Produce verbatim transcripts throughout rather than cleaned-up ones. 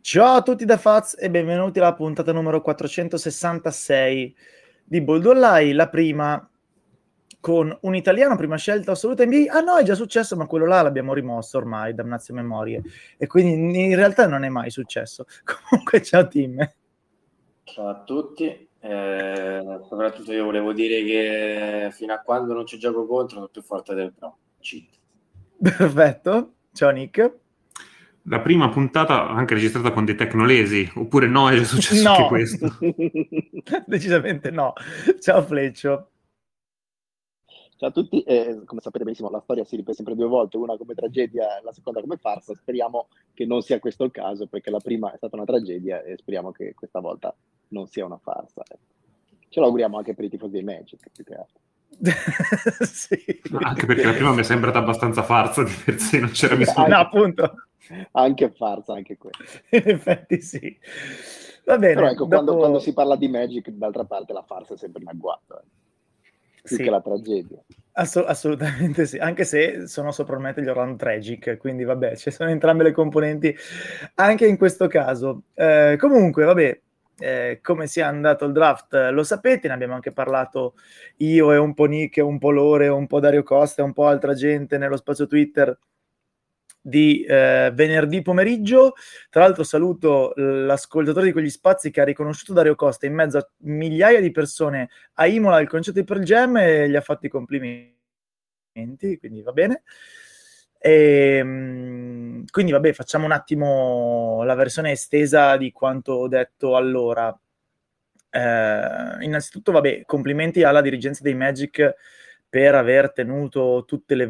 Ciao a tutti da Faz e benvenuti alla puntata numero quattrocentosessantasei di Bold Online, la prima con un italiano, prima scelta assoluta N B A. Ah no, è già successo, ma quello là l'abbiamo rimosso ormai, damnazio memorie, e quindi in realtà non è mai successo. Comunque ciao Tim. Ciao a tutti, eh, soprattutto io volevo dire che fino a quando non ci gioco contro sono più forte del Pro. Cheat. Perfetto, ciao Nick. La prima puntata anche registrata con dei tecnolesi, oppure no, è già successo no. anche questo? Decisamente no. Ciao Fleccio. Ciao a tutti, eh, come sapete benissimo la storia si ripete sempre due volte, una come tragedia e la seconda come farsa. Speriamo che non sia questo il caso, perché la prima è stata una tragedia e speriamo che questa volta non sia una farsa. Ce l'auguriamo anche per i tifosi dei Magic, più che altro. Sì. Anche perché la prima mi è sembrata abbastanza farsa di per sé, non c'era bisogno. No, appunto. Anche farsa, anche questo. In effetti sì. Va bene. Però ecco, dopo... quando, quando si parla di Magic, d'altra parte la farsa è sempre in agguato, eh. più sì. che la tragedia. Ass- assolutamente sì, anche se sono soprannominati gli Orlando Tragic, quindi vabbè, ci sono entrambe le componenti anche in questo caso. Eh, comunque, vabbè, eh, come sia andato il draft lo sapete, ne abbiamo anche parlato io e un po' Nick, e un po' Lore, un po' Dario Costa e un po' altra gente nello spazio Twitter di eh, venerdì pomeriggio. Tra l'altro saluto l'ascoltatore di quegli spazi che ha riconosciuto Dario Costa in mezzo a migliaia di persone a Imola al concerto di Pearl Jam e gli ha fatto i complimenti, quindi va bene. E, quindi vabbè, facciamo un attimo la versione estesa di quanto ho detto allora. Eh, innanzitutto vabbè, complimenti alla dirigenza dei Magic per aver tenuto tutte le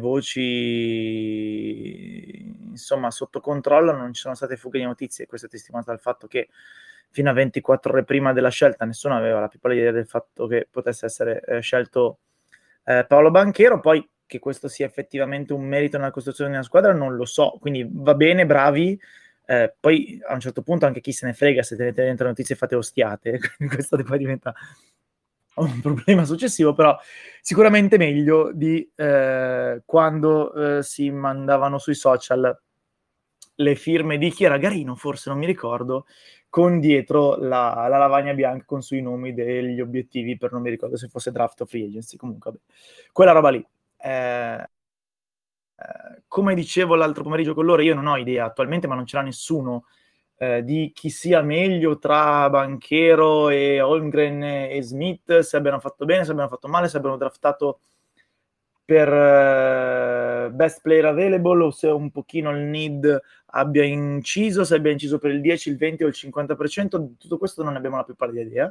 voci insomma sotto controllo, non ci sono state fughe di notizie, questo è testimoniato dal fatto che fino a ventiquattro ore prima della scelta nessuno aveva la più pallida idea del fatto che potesse essere eh, scelto eh, Paolo Banchero. Poi che questo sia effettivamente un merito nella costruzione di una squadra non lo so, quindi va bene, bravi. Eh, poi a un certo punto anche chi se ne frega se tenete dentro le notizie e fate ostiate, questo poi diventa un problema successivo, però sicuramente meglio di eh, quando eh, si mandavano sui social le firme di chi era Garino, forse non mi ricordo, con dietro la, la lavagna bianca con sui nomi degli obiettivi, per non mi ricordo se fosse draft o free agency, comunque vabbè. Quella roba lì. Eh, eh, come dicevo l'altro pomeriggio con loro, io non ho idea attualmente, ma non ce l'ha nessuno Eh, di chi sia meglio tra Banchero e Holmgren e Smith, se abbiano fatto bene, se abbiano fatto male, se abbiano draftato per uh, best player available o se un pochino il need abbia inciso, se abbia inciso per il dieci, il venti o il cinquanta per cento, di tutto questo non ne abbiamo la più pallida idea.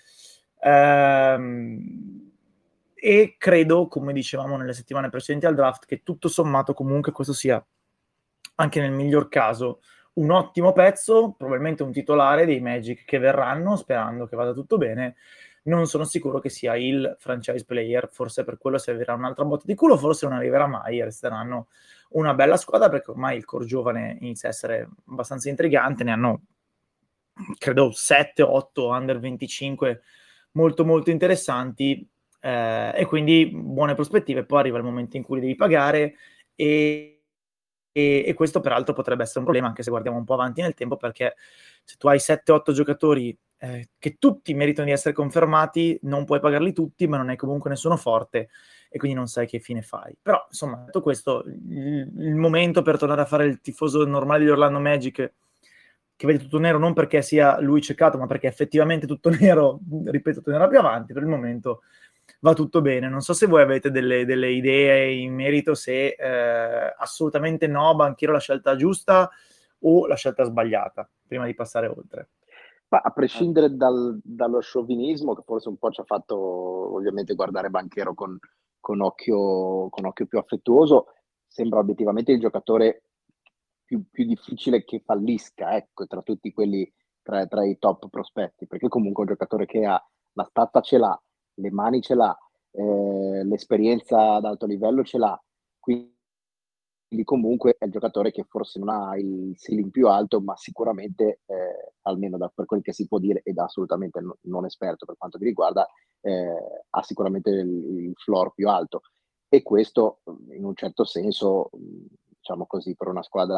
Ehm, e credo, come dicevamo nelle settimane precedenti al draft, che tutto sommato comunque questo sia, anche nel miglior caso, un ottimo pezzo, probabilmente un titolare dei Magic che verranno, sperando che vada tutto bene. Non sono sicuro che sia il franchise player, forse per quello servirà un'altra botta di culo, forse non arriverà mai e resteranno una bella squadra, perché ormai il core giovane inizia a essere abbastanza intrigante, ne hanno credo sette otto under venticinque molto molto interessanti, eh, e quindi buone prospettive. Poi arriva il momento in cui li devi pagare e E, e questo peraltro potrebbe essere un problema anche se guardiamo un po' avanti nel tempo, perché se tu hai sette otto giocatori eh, che tutti meritano di essere confermati, non puoi pagarli tutti, ma non hai comunque nessuno forte e quindi non sai che fine fai. Però insomma, detto questo, il, il momento per tornare a fare il tifoso normale di Orlando Magic che vede tutto nero, non perché sia lui ceccato, ma perché effettivamente tutto nero, ripeto, tornerà più avanti. Per il momento va tutto bene. Non so se voi avete delle, delle idee in merito, se eh, assolutamente no, Banchero la scelta giusta o la scelta sbagliata, prima di passare oltre. Ma a prescindere dal, dallo sciovinismo, che forse un po' ci ha fatto ovviamente guardare Banchero con, con, occhio, con occhio più affettuoso, sembra obiettivamente il giocatore più, più difficile che fallisca, ecco, tra tutti quelli, tra, tra i top prospetti, perché comunque è un giocatore che ha la stazza, ce l'ha, le mani ce l'ha, eh, l'esperienza ad alto livello ce l'ha, quindi comunque è il giocatore che forse non ha il ceiling più alto, ma sicuramente, eh, almeno da, per quel che si può dire, ed assolutamente no, non esperto per quanto mi riguarda, eh, ha sicuramente il, il floor più alto. E questo, in un certo senso, diciamo così, per una squadra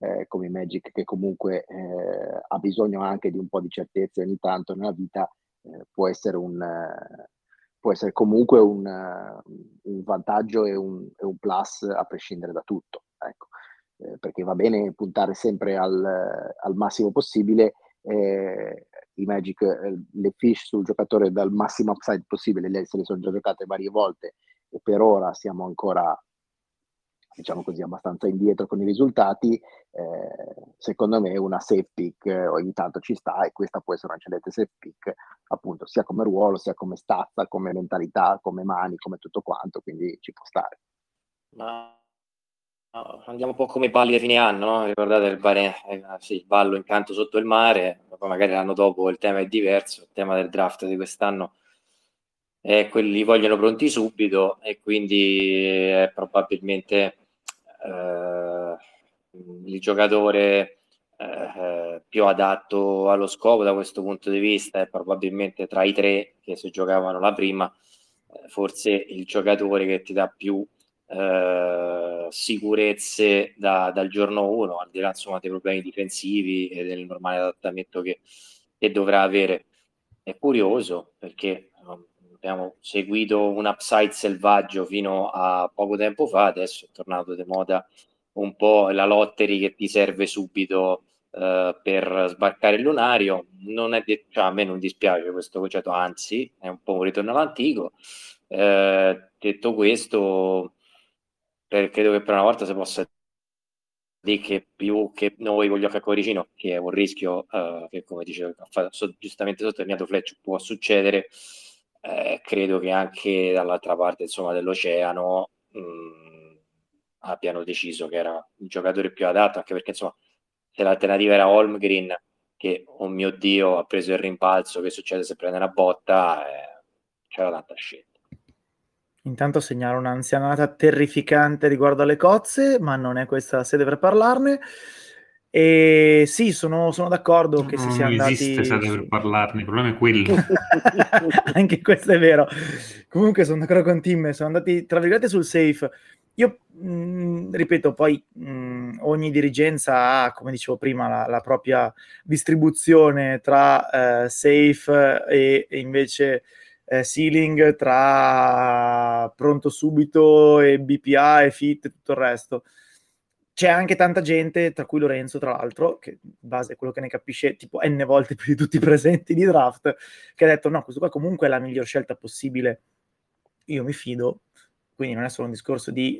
eh, come Magic, che comunque eh, ha bisogno anche di un po' di certezze ogni tanto nella vita, eh, può essere un eh, può essere comunque un, uh, un vantaggio e un, e un plus a prescindere da tutto, ecco. Eh, perché va bene puntare sempre al, al massimo possibile, eh, i Magic, eh, le fish sul giocatore dal massimo upside possibile, le, se le sono già giocate varie volte e per ora siamo ancora, diciamo così, abbastanza indietro con i risultati. Eh, secondo me una safe pick eh, ogni tanto ci sta, e questa può essere una eccellente safe pick, appunto, sia come ruolo, sia come stazza, come mentalità, come mani, come tutto quanto, quindi ci può stare. Ma no, andiamo un po' come i balli di fine anno, no? Ricordate il, bare, eh, sì, il ballo Incanto sotto il mare, poi magari l'anno dopo il tema è diverso, il tema del draft di quest'anno è quelli vogliono pronti subito, e quindi è probabilmente eh, il giocatore eh, più adatto allo scopo da questo punto di vista è probabilmente tra i tre che si giocavano la prima, eh, forse il giocatore che ti dà più eh, sicurezze da, dal giorno uno, al di là insomma dei problemi difensivi e del normale adattamento che, che dovrà avere. È curioso perché um, abbiamo seguito un upside selvaggio fino a poco tempo fa, adesso è tornato di moda un po' la lottery che ti serve subito uh, per sbarcare il lunario. Non è de- cioè, a me non dispiace questo concetto, anzi è un po' un ritorno all'antico. Uh, detto questo, per, credo che per una volta si possa dire che più che noi con gli occhi a cuoricino, che è un rischio uh, che, come dicevo, so, giustamente sottolineato Fletch, può succedere, eh, credo che anche dall'altra parte insomma dell'oceano mh, abbiano deciso che era il giocatore più adatto, anche perché insomma se l'alternativa era Holmgren, che oh mio Dio ha preso il rimpalzo, che succede se prende una botta, eh, c'era tanta scelta. Intanto segnalo un'anzianata terrificante riguardo alle cozze, ma non è questa la sede per parlarne. E sì, sono, sono d'accordo che no, si sia non andati esiste sede su... per parlarne, il problema è quello. Anche questo è vero. Comunque sono d'accordo con Tim, sono andati tra virgolette sul safe. Io mh, ripeto, poi mh, ogni dirigenza ha, come dicevo prima, la, la propria distribuzione tra eh, safe e, e invece eh, ceiling, tra pronto subito e B P A e fit e tutto il resto. C'è anche tanta gente, tra cui Lorenzo, tra l'altro, che in base a quello che ne capisce tipo n volte più di tutti i presenti di draft, che ha detto no, questo qua comunque è la miglior scelta possibile, io mi fido. Quindi non è solo un discorso di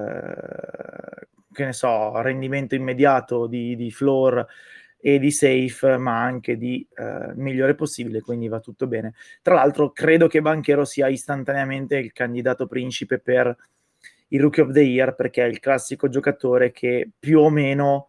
eh, che ne so, rendimento immediato di, di floor e di safe, ma anche di eh, migliore possibile, quindi va tutto bene. Tra l'altro credo che Banchero sia istantaneamente il candidato principe per il Rookie of the Year, perché è il classico giocatore che più o meno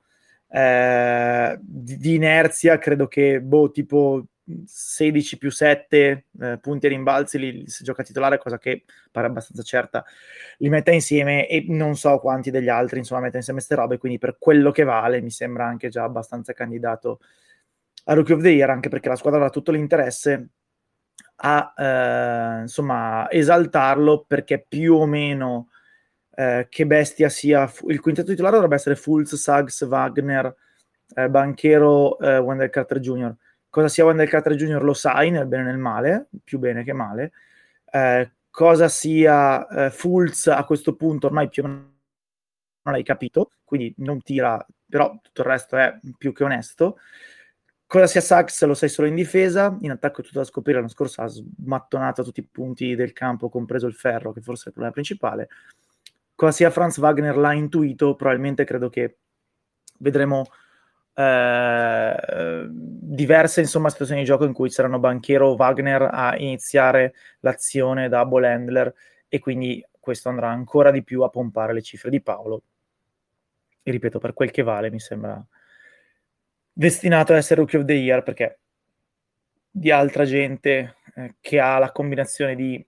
eh, di, di inerzia credo che boh, tipo sedici più sette eh, punti e rimbalzi li, se gioca titolare, cosa che pare abbastanza certa, li metta insieme, e non so quanti degli altri insomma metta insieme queste robe, quindi per quello che vale mi sembra anche già abbastanza candidato a Rookie of the Year, anche perché la squadra avrà tutto l'interesse a eh, insomma esaltarlo, perché più o meno eh, che bestia sia il quintetto titolare dovrebbe essere Fultz, Suggs, Wagner, eh, Banchero, eh, Wendell Carter Junior Cosa sia Wendell Carter Junior lo sai, nel bene e nel male, più bene che male. Eh, cosa sia eh, Fultz a questo punto ormai più o meno non l'hai capito, quindi non tira, però tutto il resto è più che onesto. Cosa sia Suggs lo sai solo in difesa, in attacco è tutto da scoprire. L'anno scorso ha smattonato tutti i punti del campo, compreso il ferro, che forse è il problema principale. Cosa sia Franz Wagner l'ha intuito, probabilmente credo che vedremo eh, diverse insomma situazioni di gioco in cui saranno Banchero o Wagner a iniziare l'azione da ball handler, e quindi questo andrà ancora di più a pompare le cifre di Paolo, e ripeto, per quel che vale mi sembra destinato a essere Rookie of the Year, perché di altra gente eh, che ha la combinazione di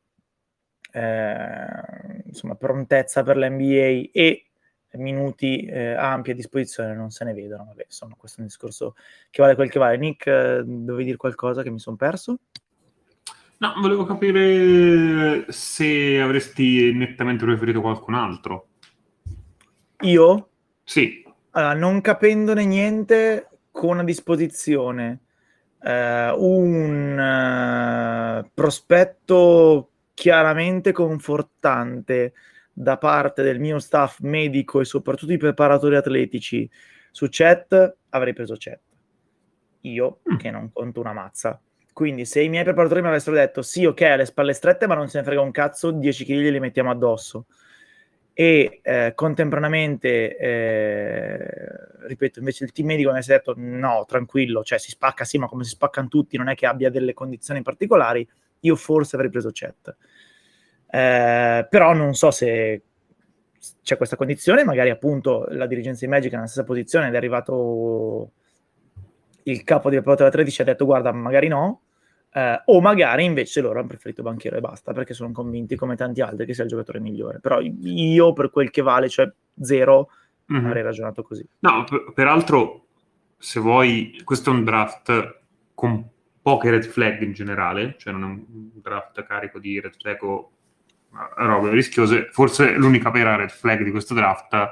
eh, insomma prontezza per l'N B A e minuti eh, ampi a disposizione non se ne vedono. Vabbè, insomma, questo è un discorso che vale quel che vale. Nick, eh, dovevi dire qualcosa che mi sono perso? No, volevo capire se avresti nettamente preferito qualcun altro. Io? Sì. Allora, non capendone niente, con a disposizione eh, un eh, prospetto chiaramente confortante da parte del mio staff medico e soprattutto i preparatori atletici su Chet, avrei preso Chet. Io, Mm. che non conto una mazza. Quindi se i miei preparatori mi avessero detto sì, ok, alle spalle strette, ma non se ne frega un cazzo, dieci chili li mettiamo addosso. E eh, contemporaneamente, eh, ripeto, invece il team medico mi avesse detto no, tranquillo, cioè si spacca sì, ma come si spaccano tutti, non è che abbia delle condizioni particolari, io forse avrei preso Chet. Eh, però non so se c'è questa condizione, magari appunto la dirigenza di Magic è nella stessa posizione ed è arrivato il capo di preparatore atletici e ha detto guarda, magari no, eh, o magari invece loro hanno preferito Banchero e basta, perché sono convinti come tanti altri che sia il giocatore migliore. Però io, per quel che vale, cioè zero, mm-hmm. avrei ragionato così. No, per, peraltro, se vuoi, questo è un draft con poche red flag in generale, cioè non è un draft carico di red flag o robe rischiose. Forse l'unica vera red flag di questo draft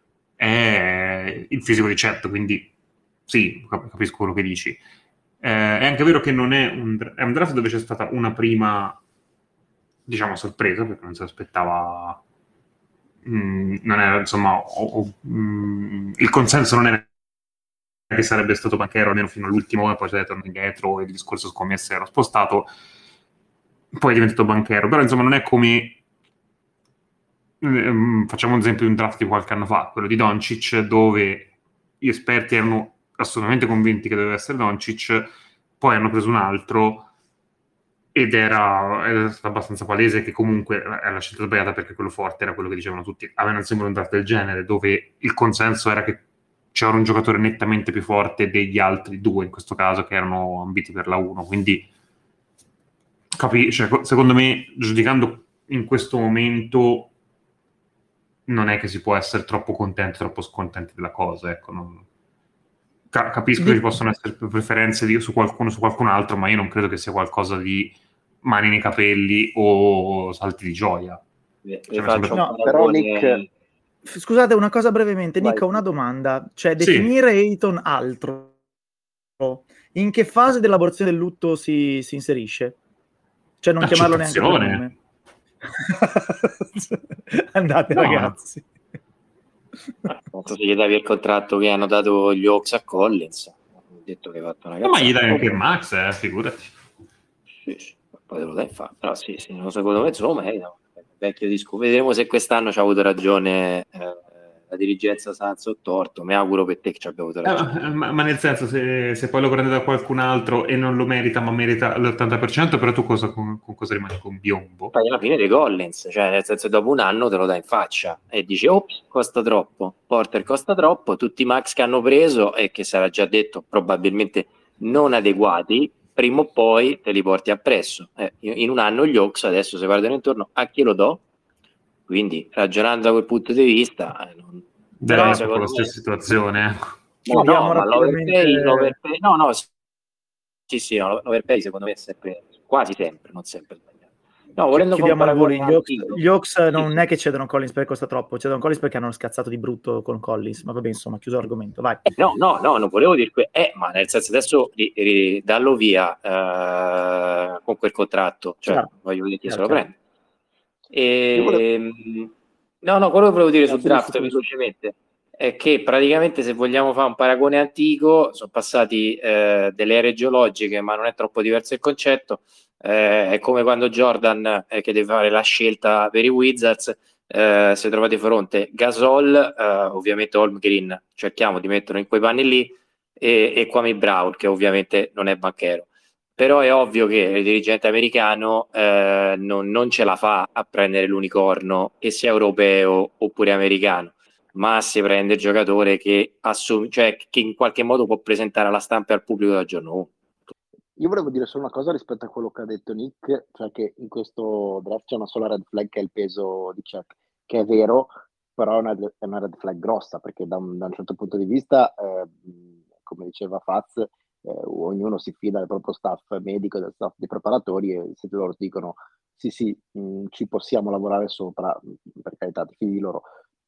è il fisico di Chet, quindi sì, capisco quello che dici. Eh, è anche vero che non è un, è un draft dove c'è stata una prima, diciamo, sorpresa, perché non si aspettava, mh, non era, insomma, o, o, mh, il consenso non era che sarebbe stato Banchero almeno fino all'ultimo, e poi c'è tornato indietro e il discorso scommesse era spostato, poi è diventato Banchero, però insomma non è come ehm, facciamo un esempio di un draft di qualche anno fa, quello di Doncic, dove gli esperti erano assolutamente convinti che doveva essere Doncic, poi hanno preso un altro ed era, era stato abbastanza palese che comunque è la scelta sbagliata, perché quello forte era quello che dicevano tutti. A me non sembra un draft del genere, dove il consenso era che c'era un giocatore nettamente più forte degli altri due, in questo caso, che erano ambiti per la uno, quindi capi- cioè, secondo me, giudicando in questo momento, non è che si può essere troppo contenti, troppo scontenti della cosa, ecco. Non... Capisco che ci possono essere preferenze di, su qualcuno su qualcun altro, ma io non credo che sia qualcosa di mani nei capelli o salti di gioia. Vi, cioè, vi faccio no, però Nick... Scusate, una cosa brevemente. Vai. Nick, ho una domanda. Cioè, definire sì. Ayton altro, in che fase dell'elaborazione del lutto si, si inserisce? Cioè, non chiamarlo neanche per nome. Andate, no, ragazzi. Quanto se gli davi il contratto che hanno dato gli Hawks a Collins, ho detto che hai fatto una cazzata. No, ma gli dai anche il max, eh, figurati. Sì, sì, poi te lo dai fare. Però sì, sì, secondo me insomma è no, vecchio disco. Vedremo se quest'anno ci ha avuto ragione eh, la dirigenza Suns o torto. Mi auguro per te che ci abbia avuto ragione. Eh, ma, ma nel senso, se, se poi lo prende da qualcun altro e non lo merita, ma merita l'ottanta per cento, però tu cosa, con, con cosa rimani? Con Biombo? Fai alla fine dei Collins, cioè nel senso dopo un anno te lo dai in faccia e dici ops, costa troppo, Porter costa troppo, tutti i max che hanno preso e che sarà già detto probabilmente non adeguati, prima o poi te li porti appresso. Eh, in un anno gli Hawks adesso si guardano intorno, a chi lo do? Quindi ragionando da quel punto di vista eh, non... Però è la stessa situazione. No, no, ma l'overpay, l'overpay, no, no, sì, sì, no, l'overpay secondo me è sempre, quasi sempre, non sempre sbagliato. No, volendo chiudiamo al volo, gli Hawks, gli Hawks sì, non sì. è che cedono Collins perché costa troppo, cedono Collins perché hanno scazzato di brutto con Collins, ma vabbè, insomma, chiuso l'argomento, vai. Eh, no, no, no, non volevo dire que- eh, ma nel senso adesso ri- ri- dallo via eh, con quel contratto, cioè Chiaro. voglio dire chi Chiaro, se lo chiaro. prende. E... Volevo... No, no, quello che volevo dire no, sul draft sì, velocemente è che praticamente se vogliamo fare un paragone antico, sono passati eh, delle ere geologiche, ma non è troppo diverso il concetto. Eh, è come quando Jordan eh, che deve fare la scelta per i Wizards, eh, si trova di fronte Gasol, eh, ovviamente Holmgren, cerchiamo di metterlo in quei panni lì, e, e Kwame Brown, che ovviamente non è banchero. Però è ovvio che il dirigente americano eh, non, non ce la fa a prendere l'unicorno, che sia europeo oppure americano, ma si prende il giocatore che, assum- cioè, che in qualche modo può presentare alla stampa e al pubblico dal giorno uno. Io volevo dire solo una cosa rispetto a quello che ha detto Nick, cioè che in questo draft c'è una sola red flag che è il peso di Chet, che è vero, però è una, è una red flag grossa, perché da un, da un certo punto di vista, eh, come diceva Faz, eh, ognuno si fida del proprio staff medico, del staff dei preparatori, e se loro dicono sì sì, mh, ci possiamo lavorare sopra, per carità, ti fidi di loro.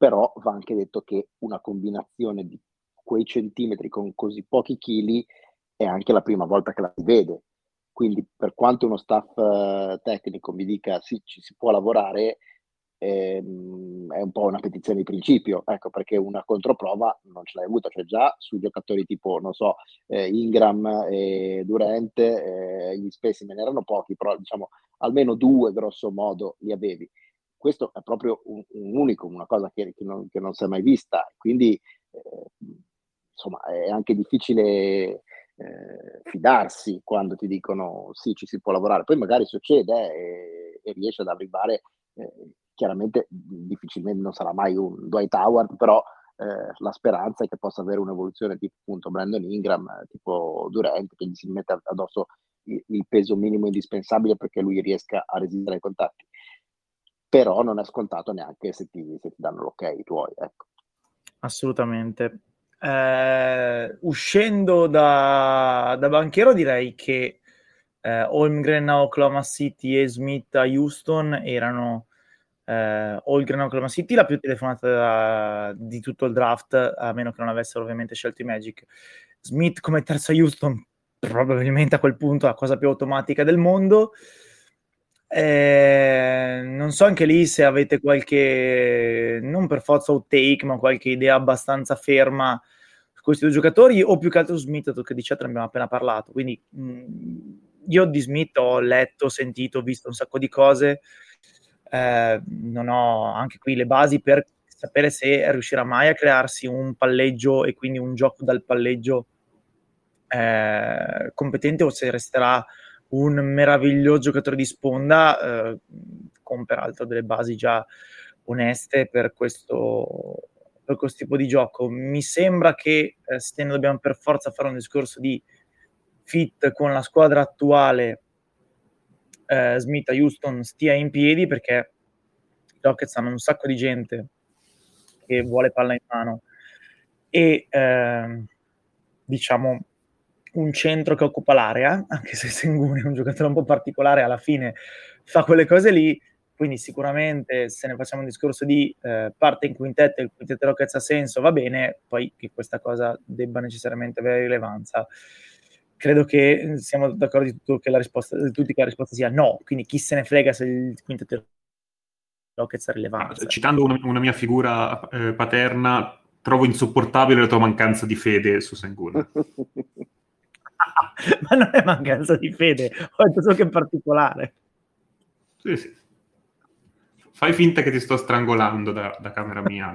però va anche detto che una combinazione di quei centimetri con così pochi chili è anche la prima volta che la si vede, quindi per quanto uno staff eh, tecnico mi dica sì, ci si può lavorare, ehm, è un po' una petizione di principio, ecco, perché una controprova non ce l'hai avuta, cioè già su giocatori tipo, non so, eh, Ingram e Durant, eh, gli specimen erano pochi, però diciamo almeno due grosso modo li avevi. Questo è proprio un, un unico, una cosa che, che, non, che non si è mai vista, quindi eh, insomma è anche difficile eh, fidarsi quando ti dicono sì, ci si può lavorare, poi magari succede eh, e, e riesce ad arrivare, eh, chiaramente difficilmente non sarà mai un Dwight Howard, però eh, la speranza è che possa avere un'evoluzione tipo appunto Brandon Ingram, eh, tipo Durant, che gli si mette addosso il, il peso minimo indispensabile perché lui riesca a resistere ai contatti, però non è scontato neanche se ti, se ti danno l'ok i tuoi, ecco. Assolutamente. Eh, uscendo da, da banchiero direi che eh, Holmgren a Oklahoma City e Smith a Houston erano eh, Holmgren a Oklahoma City la più telefonata da, di tutto il draft, a meno che non avessero ovviamente scelto i Magic. Smith come terzo a Houston probabilmente a quel punto la cosa più automatica del mondo. Eh, non so anche lì se avete qualche, non per forza outtake, ma qualche idea abbastanza ferma su questi due giocatori, o più che altro su Smith, che di Chet ne abbiamo appena parlato. Quindi mh, io di Smith ho letto, sentito, visto un sacco di cose, eh, non ho anche qui le basi per sapere se riuscirà mai a crearsi un palleggio e quindi un gioco dal palleggio eh, competente, o se resterà un meraviglioso giocatore di sponda, eh, con peraltro delle basi già oneste per questo, per questo tipo di gioco. Mi sembra che eh, se ne dobbiamo per forza fare un discorso di fit con la squadra attuale, eh, Smith a Houston stia in piedi, perché i Rockets hanno un sacco di gente che vuole palla in mano e eh, diciamo un centro che occupa l'area, anche se Sengun è un giocatore un po' particolare, alla fine fa quelle cose lì, quindi sicuramente se ne facciamo un discorso di eh, parte in quintetto e il quintetto Rockets ha senso, va bene, poi che questa cosa debba necessariamente avere rilevanza. Credo che siamo d'accordo di tutto che la risposta, di tutti che la risposta sia no, quindi chi se ne frega se il quintetto Rockets ha rilevanza. Citando una, una mia figura eh, paterna, trovo insopportabile la tua mancanza di fede su Sengun. Ma non è mancanza di fede, ho detto solo che è particolare. Sì, sì. Fai finta che ti sto strangolando da, da camera mia.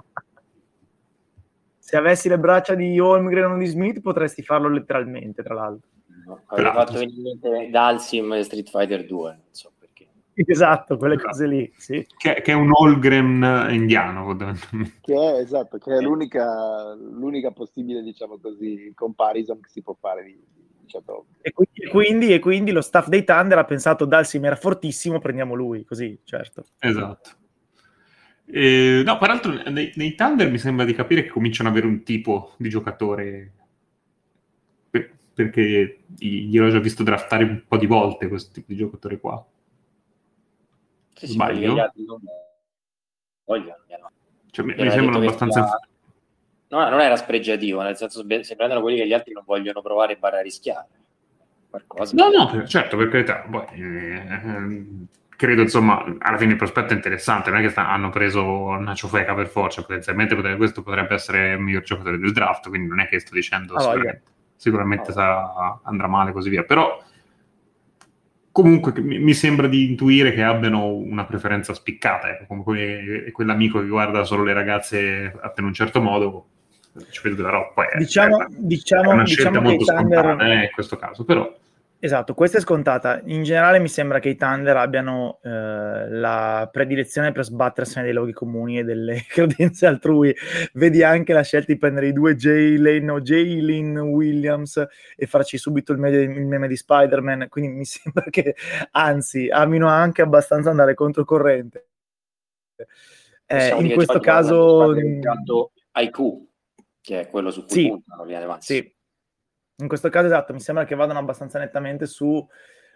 Se avessi le braccia di Holmgren o di Smith potresti farlo letteralmente, tra l'altro. No, avevo fatto venire in mente Dalsim e Street Fighter due, non so perché. Esatto, quelle cose lì, sì. Che, che è un Holmgren indiano. Che è, esatto, che è l'unica, l'unica possibile, diciamo così, comparison che si può fare di, di certo. E quindi, e, quindi, e quindi lo staff dei Thunder ha pensato Dalsim era fortissimo, prendiamo lui, così, certo. Esatto. Eh, no, peraltro nei, nei Thunder mi sembra di capire che cominciano ad avere un tipo di giocatore, per, perché gliel'ho già visto draftare un po' di volte questo tipo di giocatore qua. Sì, sì, quelli che gli altri non vogliono. Cioè, mi, mi sembrano abbastanza... Sia... No, non era spregiativo, nel senso si prendono quelli che gli altri non vogliono provare e barra rischiare. Qualcosa no, no, per, certo, per carità. Poi, eh, credo, insomma, alla fine il prospetto è interessante, non è che sta, hanno preso Nacho Feca per forza, potenzialmente potrebbe, questo potrebbe essere il miglior giocatore del draft, quindi non è che sto dicendo ah, sicuramente, sicuramente ah, sarà, andrà male così via, però comunque mi, mi sembra di intuire che abbiano una preferenza spiccata, ecco, come que, quell'amico che guarda solo le ragazze fatte in un certo modo, ci vedo della roba. Poi diciamo, è, diciamo, è una diciamo scelta molto Thunder... scontata eh, in questo caso, però esatto, questa è scontata. In generale mi sembra che i Thunder abbiano eh, la predilezione per sbattersene dei luoghi comuni e delle credenze altrui. Vedi anche la scelta di prendere i due Jalen o Jalen Williams e farci subito il meme, il meme di Spider-Man, quindi mi sembra che, anzi, amino anche abbastanza andare controcorrente. Eh, in questo caso... I Q, che è quello su cui sì, puntano via avanti. Sì. In questo caso, esatto, mi sembra che vadano abbastanza nettamente su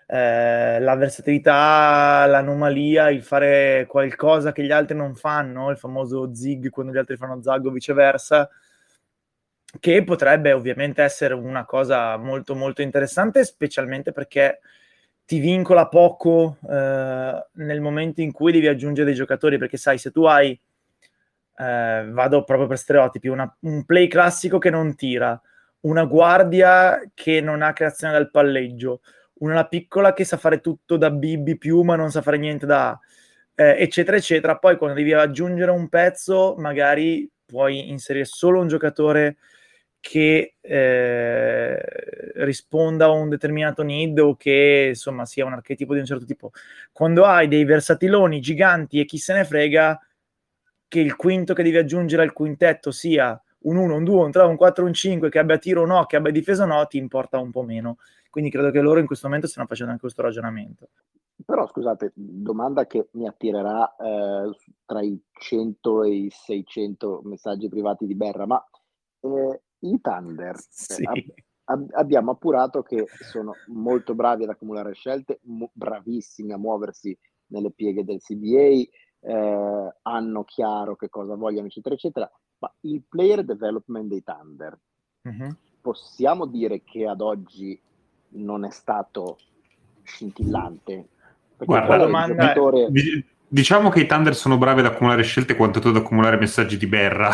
eh, la versatilità, l'anomalia, il fare qualcosa che gli altri non fanno, il famoso zig quando gli altri fanno zag o viceversa, che potrebbe ovviamente essere una cosa molto molto interessante, specialmente perché ti vincola poco eh, nel momento in cui devi aggiungere dei giocatori, perché sai, se tu hai eh, vado proprio per stereotipi, una, un play classico che non tira, una guardia che non ha creazione dal palleggio, una piccola che sa fare tutto da B B più ma non sa fare niente da A, eh, eccetera eccetera, poi quando devi aggiungere un pezzo magari puoi inserire solo un giocatore che eh, risponda a un determinato need o che insomma sia un archetipo di un certo tipo. Quando hai dei versatiloni giganti e chi se ne frega, che il quinto che devi aggiungere al quintetto sia un uno, un due, un tre, un quattro, un cinque, che abbia tiro o no, che abbia difesa o no, ti importa un po' meno. Quindi credo che loro in questo momento stiano facendo anche questo ragionamento. Però scusate, domanda che mi attirerà eh, tra i cento e i seicento messaggi privati di Berra, ma eh, i Thunder sì. eh, ab- ab- abbiamo appurato che sono molto bravi ad accumulare scelte, mo- bravissimi a muoversi nelle pieghe del C B A, eh, hanno chiaro che cosa vogliono, eccetera, eccetera, ma il player development dei Thunder, mm-hmm. possiamo dire che ad oggi non è stato scintillante? Perché Guarda, qual è il domanda giocatore... è... diciamo che i Thunder sono bravi ad accumulare scelte quanto tu ad accumulare messaggi di Berra.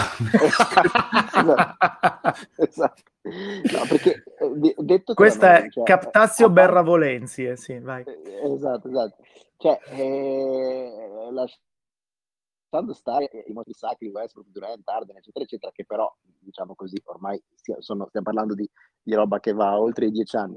esatto, esatto. No, perché eh, detto questa noi, è cioè, Captazio a parte... Berra Volenzi, eh, sì, vai. Esatto, esatto. Cioè, eh, lasciando stare i mostri sacri, Westbrook, Durant, Harden, eccetera, eccetera, che però, diciamo così, ormai sono, stiamo parlando di, di roba che va oltre i dieci anni.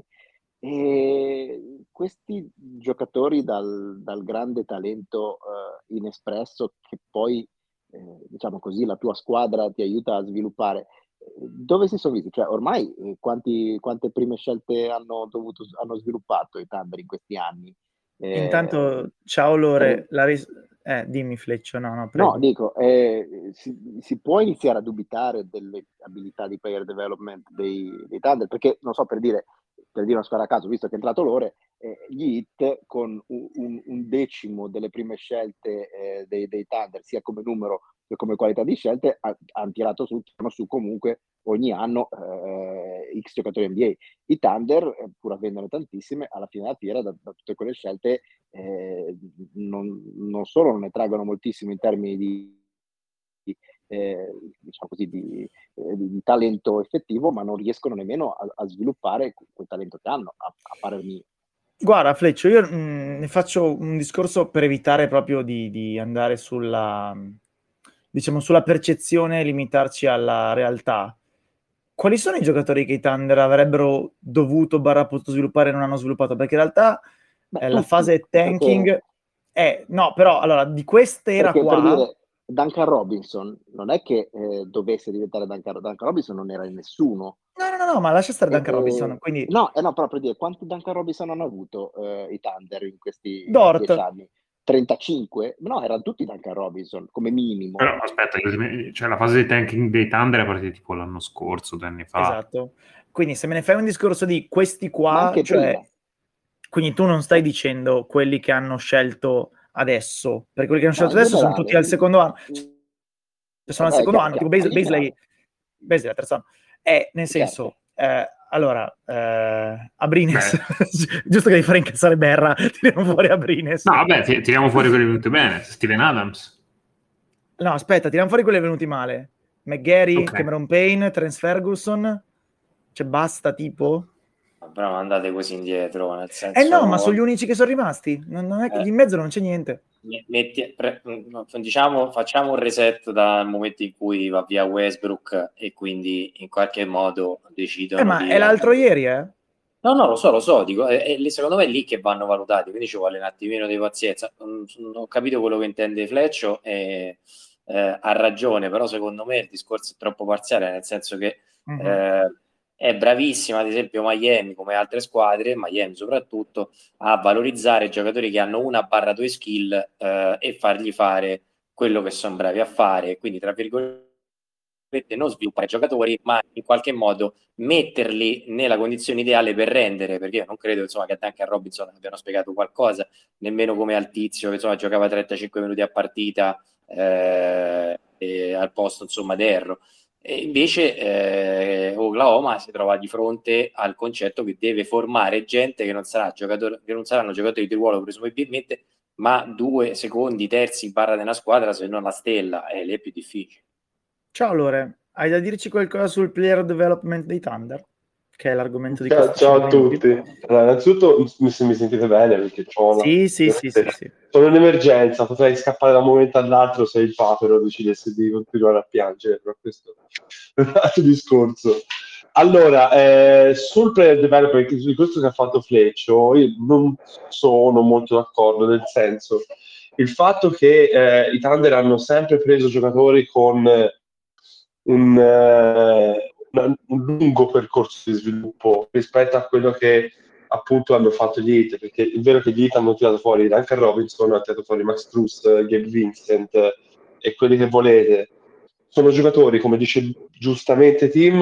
E questi giocatori dal, dal grande talento uh, inespresso che poi, eh, diciamo così, la tua squadra ti aiuta a sviluppare, dove si sono visti? Cioè, ormai eh, quanti, quante prime scelte hanno, dovuto, hanno sviluppato i Thunder in questi anni? Eh, Intanto, ciao Lore, tre... la ris- eh, dimmi Fleccio, no, no, prego. No, dico, eh, si, si può iniziare a dubitare delle abilità di player development dei, dei Thunder, perché non so, per dire, per dire una squadra a caso, visto che è entrato Lore, eh, gli Heat con un, un, un decimo delle prime scelte eh, dei, dei Thunder, sia come numero che come qualità di scelte, ha, hanno tirato su, su comunque ogni anno eh, X giocatori N B A. I Thunder, eh, pur avendone tantissime, alla fine della fiera, da, da tutte quelle scelte, eh, non, non solo non ne traggono moltissimo in termini di, di, eh, diciamo così, di, eh, di, di talento effettivo, ma non riescono nemmeno a, a sviluppare quel talento che hanno, a, a parer mio. Guarda Fleccio, io mh, ne faccio un discorso per evitare proprio di, di andare sulla, diciamo, sulla percezione e limitarci alla realtà. Quali sono i giocatori che i Thunder avrebbero dovuto barra potuto sviluppare e non hanno sviluppato? Perché in realtà Beh, eh, la tutti, fase tanking perché, è... No, però, allora, di quest'era perché qua... per dire, Duncan Robinson non è che eh, dovesse diventare Duncan, Duncan Robinson, non era in nessuno. No, no, no, no, ma lascia stare E, Duncan e, Robinson, quindi... no, eh no, però per dire, quanti Duncan Robinson hanno avuto eh, i Thunder in questi Dort. dieci anni? trentacinque? No, erano tutti Duncan Robinson, come minimo. Però aspetta, cioè la fase di tanking dei Thunder è partita tipo l'anno scorso, due anni fa. Esatto. Quindi se me ne fai un discorso di questi qua, Ma anche cioè... prima. Quindi tu non stai dicendo quelli che hanno scelto adesso, perché quelli che hanno No, scelto in adesso generale. sono tutti al secondo anno. Cioè, sono al Vabbè, secondo chiaro, anno, tipo chiaro. Bas- Basley, Basley, al terzo anno. Eh, nel Chiaro, senso, eh, allora, eh, Abrines, giusto che devi fare incazzare Berra, tiriamo fuori Abrines. No, vabbè, ti- tiriamo fuori quelli venuti bene. Steven Adams. No, aspetta, tiriamo fuori quelli venuti male. McGarry, Ok. Cameron Payne, Terence Ferguson. Cioè, basta, tipo... Però non andate così indietro, nel senso... Eh no, ma sono gli unici che sono rimasti. Non, non è, Eh. in mezzo non c'è niente. Metti, pre, diciamo, facciamo un reset dal momento in cui va via Westbrook e quindi in qualche modo decidono Eh, ma di... è l'altro ieri, eh? No, no, lo so, lo so, dico, è, è, secondo me è lì che vanno valutati, quindi ci vuole un attimino di pazienza. Non, non ho capito quello che intende Fleccio e eh, ha ragione, però secondo me il discorso è troppo parziale, nel senso che uh-huh. eh, è bravissima, ad esempio Miami, come altre squadre, Miami soprattutto, a valorizzare giocatori che hanno una barra due skill eh, e fargli fare quello che sono bravi a fare, quindi tra virgolette non sviluppare i giocatori, ma in qualche modo metterli nella condizione ideale per rendere, perché io non credo insomma, che a Duncan Robinson abbiano spiegato qualcosa, nemmeno come al tizio che insomma, giocava trentacinque minuti a partita eh, e al posto insomma di Herro. E invece eh, Oklahoma si trova di fronte al concetto che deve formare gente che non, sarà giocatore, che non saranno giocatori di ruolo presumibilmente, ma due secondi, terzi barra di una squadra, se non la stella, e lì è più difficile. Ciao Lore, hai da dirci qualcosa sul player development dei Thunder? Che è l'argomento di Ciao, questi ciao a cinque minuti. tutti. Allora, innanzitutto mi, se mi sentite bene perché c'ho una, Sì, sì, sì, sì, sì. sono in emergenza, potrei scappare da un momento all'altro se il papero decidesse di continuare a piangere, però questo è un altro discorso. Allora, eh, sul player development, di questo che ha fatto Fleccio, io non sono molto d'accordo, nel senso, il fatto che eh, i Thunder hanno sempre preso giocatori con eh, un, eh, una- un lungo percorso di sviluppo rispetto a quello che appunto hanno fatto gli Heat, perché è vero che gli Heat hanno tirato fuori Duncan Robinson, hanno tirato fuori Max Strus, Gabe Vincent eh, e quelli che volete. Sono giocatori, come dice giustamente Tim,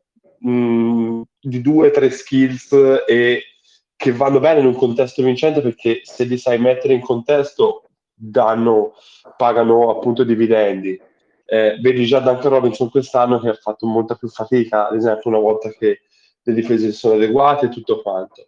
mh, di due o tre skills e che vanno bene in un contesto vincente, perché se li sai mettere in contesto danno, pagano appunto dividendi. Eh, vedi già Duncan Robinson quest'anno che ha fatto molta più fatica, ad esempio una volta che le difese sono adeguate e tutto quanto.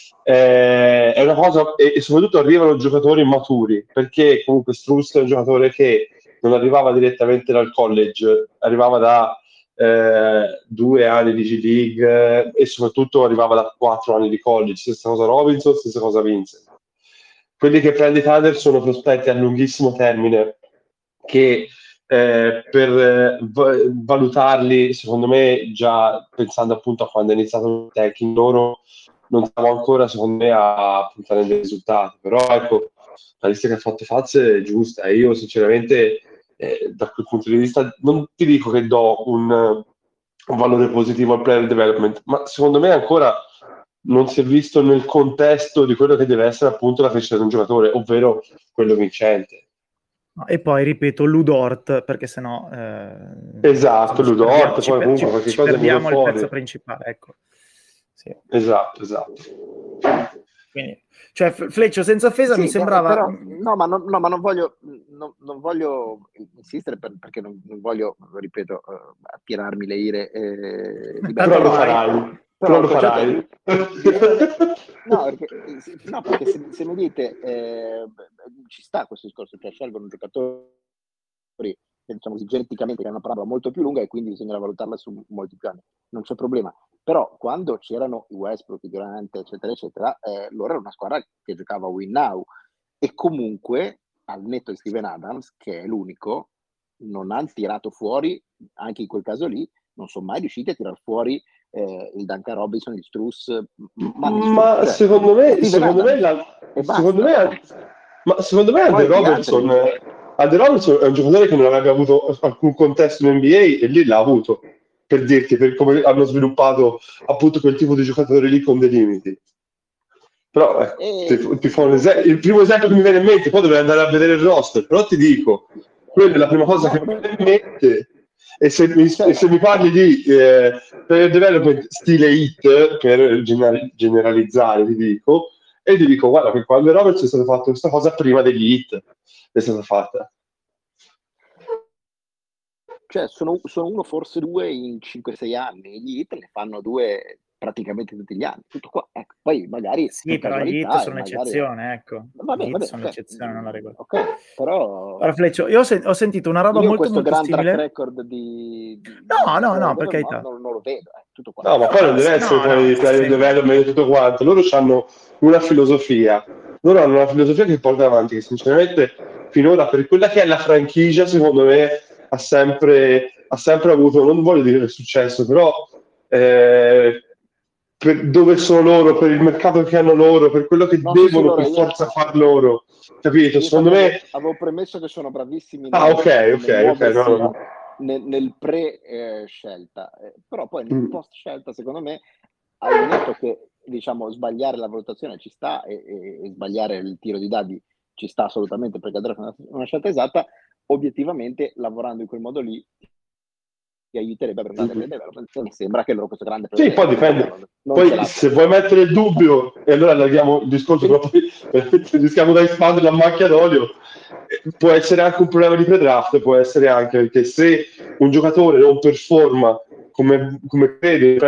Eh, è una cosa, e, e soprattutto arrivano giocatori maturi, perché comunque Strus è un giocatore che non arrivava direttamente dal college, arrivava da eh, due anni di G League eh, e soprattutto arrivava da quattro anni di college. Stessa cosa Robinson, stessa cosa Vincent. Quelli che prende Thunder sono prospetti a lunghissimo termine che eh, per eh, v- valutarli, secondo me, già pensando appunto a quando è iniziato il tanking, loro non stiamo ancora, secondo me, a puntare dei risultati. Però ecco, la lista che ha fatto Faz è giusta e io sinceramente eh, da quel punto di vista non ti dico che do un, un valore positivo al player development, ma secondo me ancora non si è visto nel contesto di quello che deve essere appunto la crescita di un giocatore, ovvero quello vincente. E poi ripeto Ludort, perché sennò eh, esatto, ci Ludort, perdiamo, ci, poi per- comunque ci- qualche ci cosa è perdiamo venuto il pezzo fuori. principale, ecco. Sì. Esatto, esatto. Quindi, cioè, F- Fleccio senza offesa Sì, mi sembrava... però, no, ma non, no, ma non voglio, non, non voglio insistere per- perché non, non voglio, ripeto, uh, attirarmi le ire eh, di Però lo Bertolini. farai. Però Però lo concetto farai. di essere- no, perché, no, perché se, se mi dite eh, ci sta questo discorso, cioè scelgono giocatori diciamo così, geneticamente, che è una parola molto più lunga e quindi bisogna valutarla su molti più anni, non c'è problema. Però quando c'erano i Westbrook, i Durant, eccetera, eccetera, eh, loro erano una squadra che giocava win now e comunque, al netto di Steven Adams, che è l'unico, non hanno tirato fuori, anche in quel caso lì, non sono mai riusciti a tirar fuori eh, il Duncan Robinson, il Strus, ma, nessuno, Ma cioè, secondo me, Steven secondo me, Adams la, e secondo basta. me, ma secondo me Andre Poi gli Robertson, altri- Andre Robertson è un giocatore che non avrebbe avuto alcun contesto in N B A e lì l'ha avuto, per dirti, per come hanno sviluppato appunto quel tipo di giocatore lì con dei limiti. Però ecco, E- ti, ti fa un esempio, il primo esempio che mi viene in mente, poi dovrei andare a vedere il roster, però ti dico, quella è la prima cosa che mi viene in mente. E se mi, e se mi parli di eh, player development stile hit, per gener- generalizzare, ti dico, e ti dico, guarda che quando Roberts è stato fatto questa cosa prima degli hit, è stata fatta. Cioè, sono, sono uno, forse due in cinque sei anni. Gli hit ne fanno due praticamente tutti gli anni. Tutto qua. Ecco, poi magari Sì, per però gli hit casualità e sono magari... l'eccezione, ecco. Vabbè, Gli hit vabbè, sono ok. l'eccezione, non la regola. Ok, però... Allora, Fleccio, io ho, sen- ho sentito una roba Io molto questo molto gran simile. track record di... di No, no, di no, per Development carità. non, non lo vedo, eh, tutto qua. No, ma poi non deve essere No, poi no, player sì. development e tutto quanto. Loro hanno una filosofia. Loro hanno una filosofia che porta avanti, che sinceramente finora per quella che è la franchigia, secondo me, ha sempre, ha sempre avuto, non voglio dire il successo, però eh, per dove sono loro, per il mercato che hanno loro, per quello che No, sì, sì, devono Lore, per io- forza far loro. Capito? Io Secondo infatti me... avevo, avevo premesso che sono bravissimi Ah, nel, ok, nel ok, ok. muoversi No, no. nel, nel pre-scelta, eh, però poi nel Mm. post-scelta, secondo me, al netto che diciamo sbagliare la valutazione ci sta e, e- e sbagliare il tiro di dadi ci sta assolutamente perché è una, una scelta esatta, obiettivamente lavorando in quel modo lì ti ti aiuterebbe per andare nel development. Mi sembra che loro questo grande Sì, poi dipende. non, non Poi se vuoi mettere il dubbio, e allora allarghiamo il discorso, però poi rischiamo da espandere la macchia d'olio. Può essere anche un problema di pre-draft, può essere anche perché se un giocatore non performa come, come crede,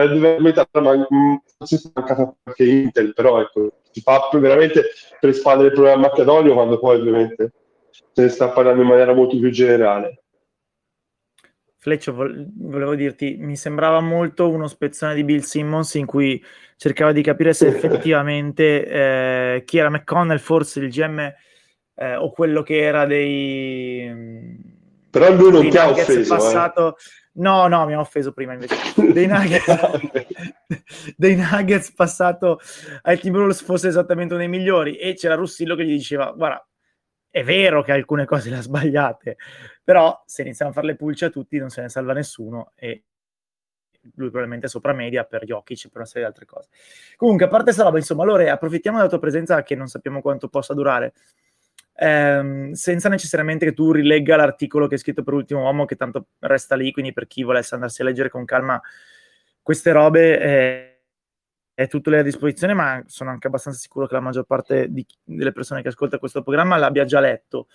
si manca qualche Intel, però ecco, si fa veramente per espandere il problema macchia d'olio quando poi ovviamente se ne sta parlando in maniera molto più generale. Fleccio, volevo dirti, mi sembrava molto uno spezzone di Bill Simmons in cui cercava di capire se effettivamente eh, chi era McConnell, forse il G M eh, o quello che era dei... Però lui non ti ha offeso, passato... eh. No, no, mi ha offeso prima invece. Dei Nuggets, dei Nuggets passato ai Timberwolves fosse esattamente uno dei migliori, e c'era Russillo che gli diceva, guarda, è vero che alcune cose le ha sbagliate, però se iniziamo a fare le pulce a tutti non se ne salva nessuno, e lui probabilmente è sopra media per Jokic e per una serie di altre cose. Comunque, a parte questa roba, insomma, allora approfittiamo della tua presenza, che non sappiamo quanto possa durare, ehm, senza necessariamente che tu rilegga l'articolo che hai scritto per Ultimo Uomo, che tanto resta lì, quindi per chi volesse andarsi a leggere con calma queste robe eh, è tutto lì a disposizione, ma sono anche abbastanza sicuro che la maggior parte di, delle persone che ascolta questo programma l'abbia già letto.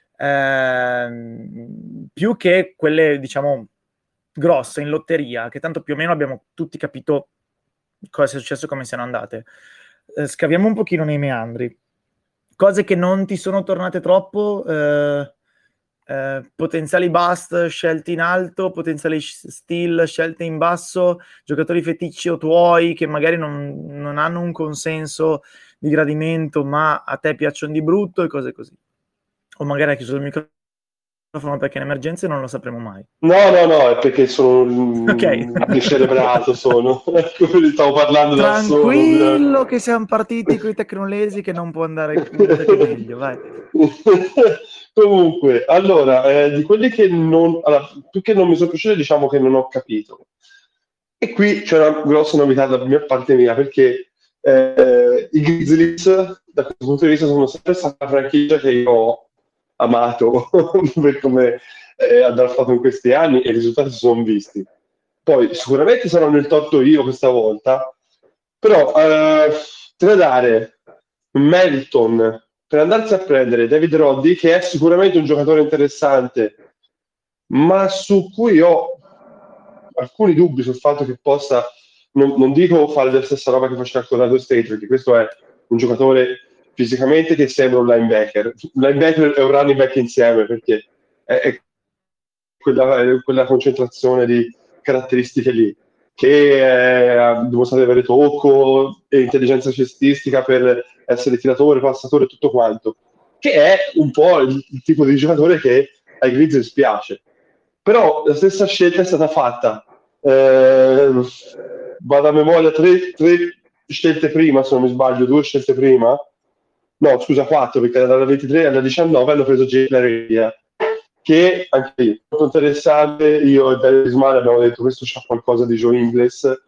Eh, più che quelle, diciamo, grosse in lotteria, che tanto più o meno abbiamo tutti capito cosa sia successo e come siano andate. Eh, scaviamo un pochino nei meandri. Cose che non ti sono tornate troppo, eh, eh, potenziali bust scelti in alto, potenziali steal scelte in basso, giocatori feticci o tuoi che magari non, non hanno un consenso di gradimento ma a te piacciono di brutto, e cose così. O magari hai chiuso il microfono perché in emergenze non lo sapremo mai. No, no, no, è perché sono okay. decelebrato, sono. Stavo parlando da solo. Tranquillo che siamo partiti con i tecnolesi, che non può andare meglio, vai. Comunque, allora, eh, di quelli che non... Allora, più che non mi sono piaciuti, diciamo che non ho capito. E qui c'è una grossa novità da mia parte mia, perché eh, i Grizzlies, da questo punto di vista, sono sempre stata una franchigia che io ho amato per come eh, ha draftato in questi anni, e i risultati si sono visti. Poi sicuramente sarò nel torto io questa volta, però eh, tradare Melton per andarsi a prendere David Roddy, che è sicuramente un giocatore interessante, ma su cui ho alcuni dubbi sul fatto che possa, non, non dico fare la stessa roba che faceva Colorado State, perché questo è un giocatore fisicamente che sembra un linebacker. Un linebacker e un running back insieme, perché è, è quella, è quella concentrazione di caratteristiche lì, che ha dimostrato di avere tocco e intelligenza cestistica per essere tiratore, passatore e tutto quanto, che è un po' il, il tipo di giocatore che ai Grizzlies piace. Però la stessa scelta è stata fatta, eh, vado a memoria, tre, tre scelte prima, se non mi sbaglio, due scelte prima, no scusa, quattro, perché dalla ventitré alla diciannove hanno preso Jalen, che anche lì molto interessante. Io e Dario Ismail abbiamo detto questo c'ha qualcosa di Joe Ingles,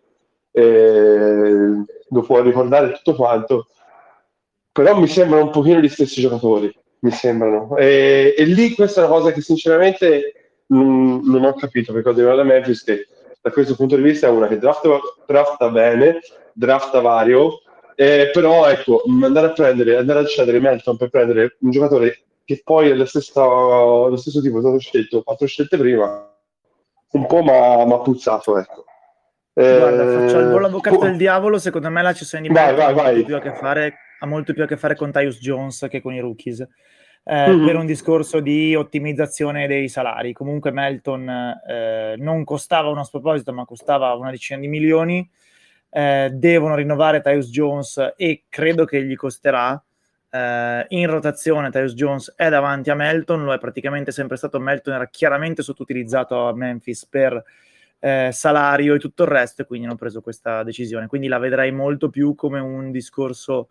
eh, lo può ricordare tutto quanto, però mi sembrano un pochino gli stessi giocatori, mi sembrano, e, e lì questa è una cosa che sinceramente non, non ho capito, perché ho detto da Memphis che da questo punto di vista è una che drafta, drafta bene, drafta vario, eh, però ecco, andare a prendere, andare a cedere Melton per prendere un giocatore che poi è lo stesso, lo stesso tipo, è stato scelto quattro scelte prima, un po' mi ha puzzato, ecco. Guarda, eh, faccio il buon avvocato del diavolo. Secondo me la cessione di Melton ha molto più a che fare, ha molto più a che fare con Tyus Jones che con i rookies, eh, mm-hmm. per un discorso di ottimizzazione dei salari. Comunque Melton eh, non costava uno sproposito, ma costava una decina di milioni. Eh, devono rinnovare Tyus Jones e credo che gli costerà. Uh, in rotazione Tyus Jones è davanti a Melton, lo è praticamente sempre stato. Melton era chiaramente sottoutilizzato a Memphis per eh, salario e tutto il resto, e quindi hanno preso questa decisione. Quindi la vedrei molto più come un discorso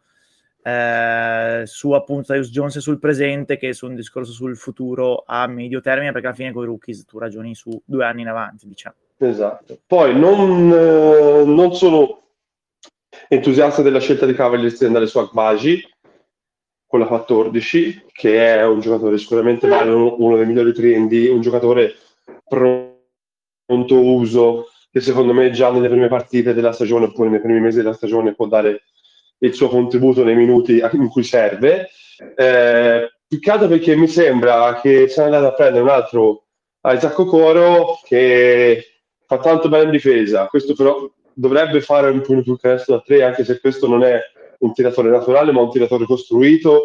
eh, su appunto Tyus Jones e sul presente, che su un discorso sul futuro a medio termine, perché alla fine con i rookies tu ragioni su due anni in avanti, diciamo. Esatto. Poi non, eh, non sono entusiasta della scelta di Cavaliers di andare su Agbaji con la quattordici, che è un giocatore sicuramente valido, uno dei migliori tre and D, un giocatore pro pronto uso, che secondo me già nelle prime partite della stagione oppure nei primi mesi della stagione può dare il suo contributo nei minuti in cui serve. Eh, più che altro perché mi sembra che siamo andati a prendere un altro Isaac Okoro che fa tanto bene in difesa, questo però dovrebbe fare un po' più canestro da tre, anche se questo non è un tiratore naturale ma un tiratore costruito,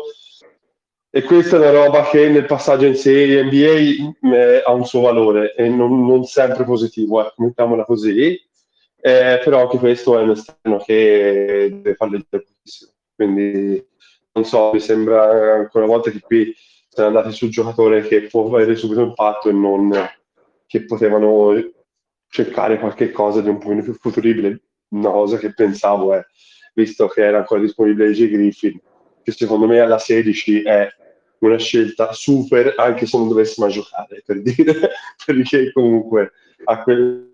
e questa è una roba che nel passaggio in serie N B A eh, ha un suo valore e non, non sempre positivo, ecco, mettiamola così. Eh, però anche questo è un esterno che deve fare leggere pochissimo, quindi non so, mi sembra ancora una volta che qui siamo andati sul giocatore che può avere subito impatto e non che potevano cercare qualche cosa di un pochino più futuribile. Una cosa che pensavo è, visto che era ancora disponibile A J Griffin, che secondo me alla sedici è una scelta super, anche se non dovesse mai giocare, per dire, perché comunque a quel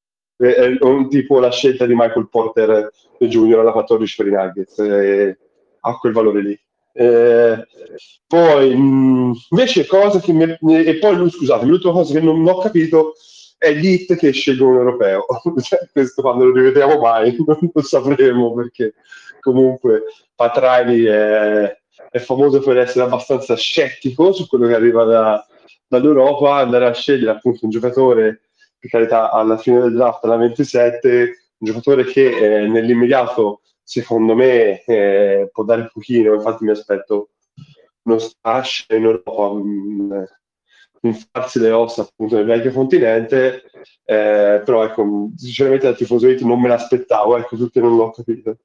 è un tipo la scelta di Michael Porter Junior alla quattordici per i Nuggets, eh, ha quel valore lì. Eh, poi mh, invece cosa che mi, e poi lui, scusate, l'ultima cosa che non, non ho capito è gli hit che scelgono un europeo. Cioè, questo quando lo rivediamo mai non lo sapremo, perché comunque Pat Riley è, è famoso per essere abbastanza scettico su quello che arriva da, dall'Europa, andare a scegliere appunto un giocatore, per carità, alla fine del draft, alla ventisette, un giocatore che eh, nell'immediato, secondo me, eh, può dare un pochino. Infatti mi aspetto uno stash in Europa, mh, infarsi le ossa appunto nel vecchio continente, eh, però ecco, sinceramente da tifoso Heat non me l'aspettavo, ecco, perché non l'ho capito.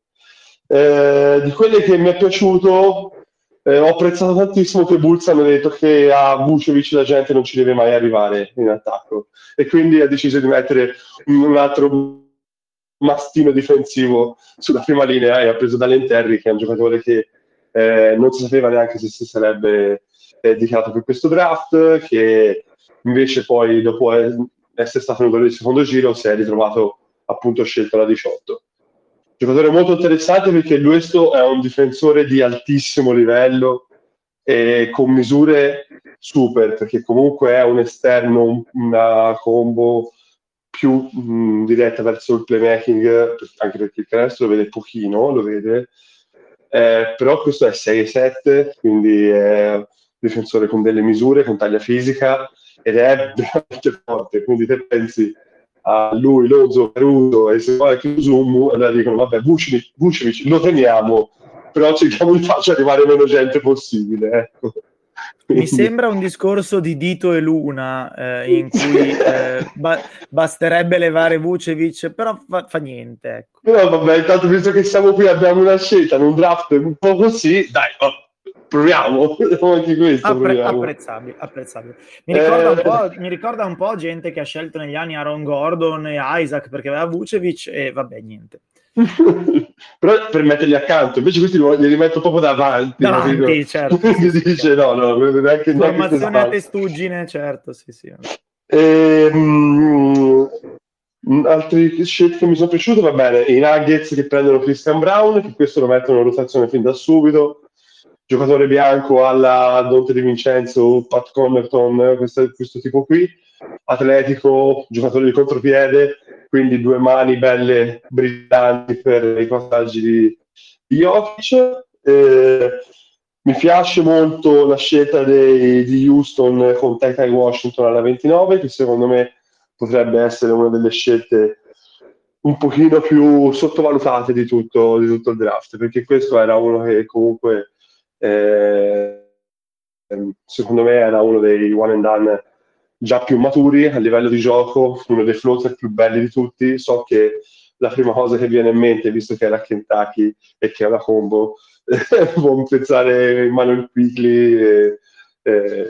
Eh, di quelle che mi è piaciuto, Eh, ho apprezzato tantissimo che Bulls hanno detto che a Vucevic la gente non ci deve mai arrivare in attacco, e quindi ha deciso di mettere un altro mastino difensivo sulla prima linea e ha preso Dalen Terry, che è un giocatore che eh, non si sapeva neanche se si sarebbe eh, dichiarato per questo draft, che invece poi dopo essere stato nel secondo giro si è ritrovato appunto scelto alla diciotto. Giocatore molto interessante perché questo è un difensore di altissimo livello e con misure super, perché comunque è un esterno, una combo più mh, diretta verso il playmaking, anche perché il canestro lo vede pochino, lo vede, eh, però questo è sei sette, quindi è un difensore con delle misure, con taglia fisica, ed è veramente forte, quindi te pensi a lui, Lonzo, Caruso e se poi Chiusumu, allora dicono vabbè, Vucevic, Vucevic lo teniamo, però cerchiamo di farci arrivare meno gente possibile, ecco. Mi sembra un discorso di Dito e Luna eh, in cui eh, ba- basterebbe levare Vucevic, però fa, fa niente, ecco. Però vabbè, intanto visto che siamo qui, abbiamo una scelta, un draft un po' così, dai, oh, proviamo, anche questo Appre- proviamo. apprezzabile, apprezzabile. Mi ricorda, Eh... un po', mi ricorda un po' gente che ha scelto negli anni Aaron Gordon e Isaac perché aveva Vucevic e vabbè, niente. Però per metterli accanto, invece questi li rimetto proprio davanti, davanti, certo. Quindi sì, dice sì. no, no, neanche formazione a testuggine, certo, sì, sì. E, mh, altri scelte che mi sono piaciute, va bene, i Nuggets che prendono Christian Brown, che questo lo mettono in rotazione fin da subito, giocatore bianco alla Dante Di Vincenzo, Pat Connaughton, questo, questo tipo qui, atletico, giocatore di contropiede, quindi due mani belle brillanti per i passaggi di, di Jokic. Eh, mi piace molto la scelta dei, di Houston con Ty Washington alla ventinove, che secondo me potrebbe essere una delle scelte un pochino più sottovalutate di tutto, di tutto il draft, perché questo era uno che comunque eh, secondo me era uno dei one and done già più maturi a livello di gioco, uno dei floater più belli di tutti. So che la prima cosa che viene in mente, visto che era Kentucky e che è una combo, può pensare Emmanuel Quigley e, e,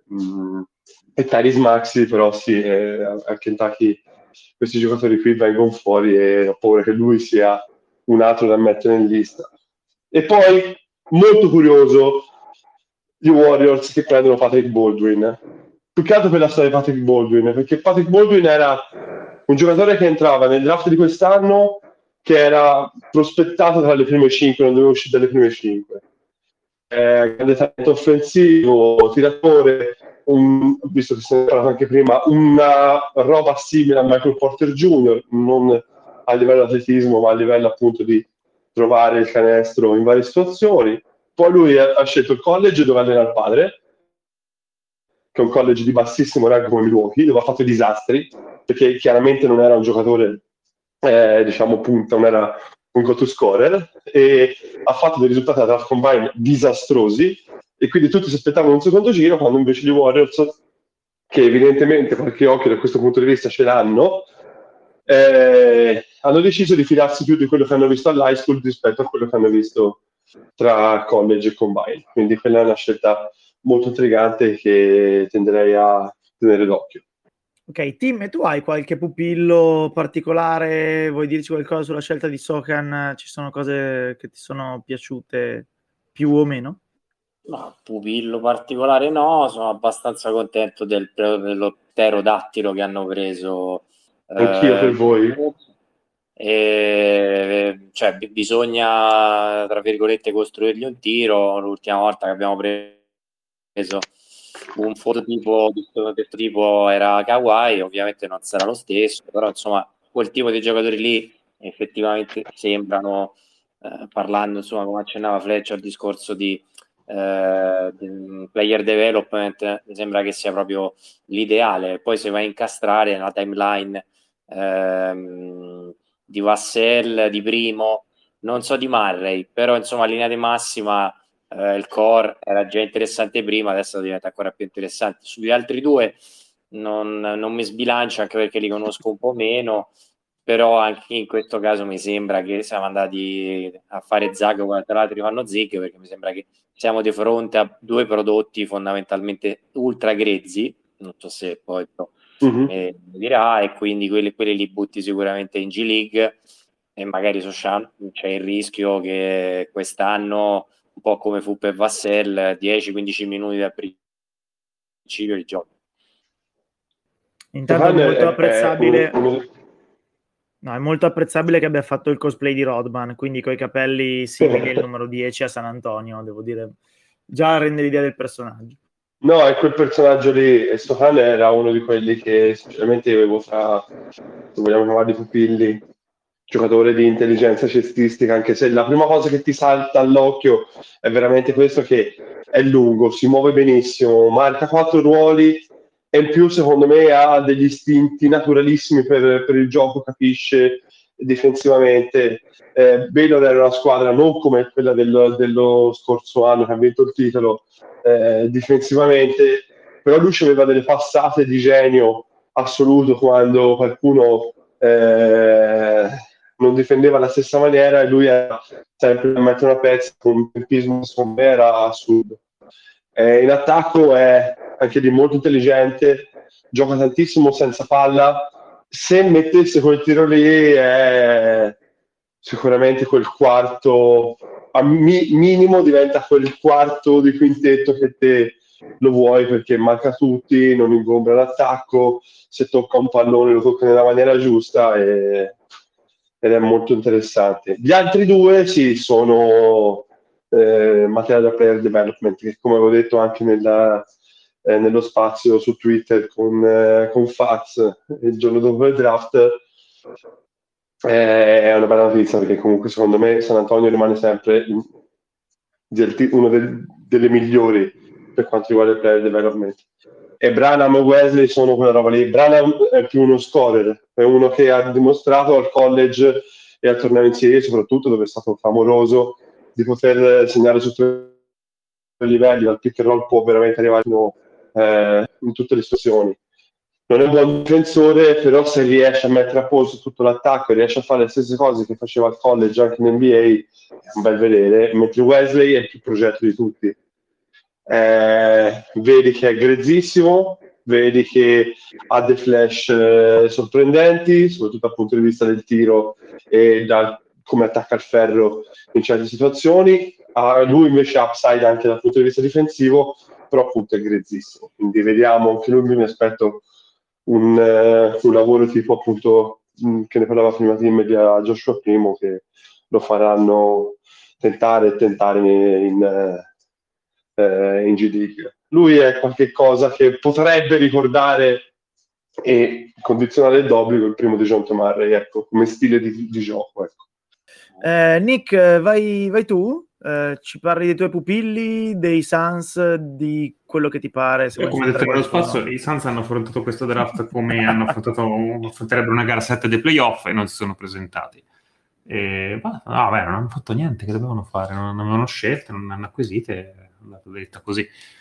e Tyrese Maxey, però sì, eh, a Kentucky questi giocatori qui vengono fuori e ho paura che lui sia un altro da mettere in lista. E poi, molto curioso, gli Warriors che prendono Patrick Baldwin. Più che altro per la storia di Patrick Baldwin, perché Patrick Baldwin era un giocatore che entrava nel draft di quest'anno, che era prospettato tra le prime cinque, non doveva uscire dalle prime cinque. Eh, grande talento offensivo, tiratore, un, visto che si è parlato anche prima, una roba simile a Michael Porter Junior, non a livello di atletismo, ma a livello appunto di trovare il canestro in varie situazioni. Poi lui ha, ha scelto il college dove allena il padre, che è un college di bassissimo rango come Milwaukee, dove ha fatto i disastri, perché chiaramente non era un giocatore, eh, diciamo, punta, non era un go-to scorer, e ha fatto dei risultati da draft combine disastrosi, e quindi tutti si aspettavano un secondo giro, quando invece gli Warriors, che evidentemente qualche occhio da questo punto di vista ce l'hanno, eh, hanno deciso di fidarsi più di quello che hanno visto all'high school rispetto a quello che hanno visto tra college e combine. Quindi quella è una scelta molto intrigante che tenderei a tenere d'occhio. Ok, Tim, e tu hai qualche pupillo particolare? Vuoi dirci qualcosa sulla scelta di Sochan? Ci sono cose che ti sono piaciute più o meno? No, pupillo particolare no, sono abbastanza contento del, dello pterodattilo che hanno preso. Anch'io eh, per voi. E, cioè, b- bisogna, tra virgolette, costruirgli un tiro. L'ultima volta che abbiamo preso un fototipo di questo tipo era Kawhi, ovviamente non sarà lo stesso, però insomma quel tipo di giocatori lì effettivamente sembrano, eh, parlando insomma come accennava Fletch al discorso di eh, player development, mi sembra che sia proprio l'ideale. Poi se vai a incastrare nella timeline ehm, di Vassell, di Primo, non so di Murray, però insomma linea di massima eh, il core era già interessante prima, adesso diventa ancora più interessante. Sugli altri due non, non mi sbilancio, anche perché li conosco un po' meno, però anche in questo caso mi sembra che siamo andati a fare Zag quando tra l'altro fanno Zig, perché mi sembra che siamo di fronte a due prodotti fondamentalmente ultra grezzi, non so se poi però, Mm-hmm. eh, mi dirà, e quindi quelli, quelli li butti sicuramente in G League, e magari Sochan c'è il rischio che quest'anno, un po' come fu per Vassell, dieci quindici minuti dal principio di gioco. Intanto è molto apprezzabile. È uno... No, è molto apprezzabile che abbia fatto il cosplay di Rodman, quindi coi capelli simili al numero dieci a San Antonio, devo dire, già rende l'idea del personaggio. No, è quel personaggio lì, e Sochan era uno di quelli che sinceramente avevo tra, se vogliamo chiamarli pupilli, giocatore di intelligenza cestistica, anche se la prima cosa che ti salta all'occhio è veramente questo, che è lungo, si muove benissimo, marca quattro ruoli, e in più secondo me ha degli istinti naturalissimi per, per il gioco, capisce difensivamente. eh, Baylor era una squadra non come quella del, dello scorso anno che ha vinto il titolo eh, difensivamente, però lui aveva delle passate di genio assoluto quando qualcuno eh, non difendeva alla stessa maniera, e lui era sempre a mettere una pezza con un tempismo secondo me era assurdo. Eh, in attacco è anche lì molto intelligente, gioca tantissimo senza palla. Se mettesse quel tiro lì è sicuramente quel quarto, a mi- minimo diventa quel quarto di quintetto che te lo vuoi, perché manca tutti, non ingombra l'attacco, se tocca un pallone lo tocca nella maniera giusta, e, ed è molto interessante. Gli altri due sì, sono eh, materia da player development, che come avevo detto anche nella, eh, nello spazio su Twitter con, eh, con Faz il giorno dopo il draft, eh, è una bella notizia, perché comunque secondo me San Antonio rimane sempre in, uno del, delle migliori per quanto riguarda il player development. E Branham e Wesley sono quella roba lì. Branham è più uno scorer, è uno che ha dimostrato al college e al torneo in serie soprattutto, dove è stato clamoroso, di poter segnare su tre livelli. Dal pick and roll può veramente arrivare fino, eh, in tutte le situazioni. Non è un buon difensore, però se riesce a mettere a posto tutto l'attacco e riesce a fare le stesse cose che faceva al college anche in N B A, è un bel vedere. Mentre Wesley è il più progetto di tutti. Eh, vedi che è grezzissimo, vedi che ha dei flash eh, sorprendenti, soprattutto dal punto di vista del tiro e da come attacca il ferro in certe situazioni. Ah, lui invece ha upside anche dal punto di vista difensivo, però appunto è grezzissimo. Quindi vediamo, anche lui mi aspetto un, uh, un lavoro tipo appunto mh, che ne parlava prima Tim di Joshua Primo, che lo faranno tentare e tentare in, in, uh, in G League. lui è qualche cosa che potrebbe ricordare e condizionare d'obbligo il primo Dejounte Murray, ecco, come stile di, di gioco, ecco. Eh, Nick, vai, vai tu, eh, ci parli dei tuoi pupilli, dei Suns, di quello che ti pare. Se Io, come detto nello spazio, no. I Suns hanno affrontato questo draft come hanno affrontato affronterebbero una gara sette dei playoff e non si sono presentati. E, bah, no, vabbè, non hanno fatto niente, che dovevano fare? Non avevano scelte, non hanno acquisite, è andata detta così.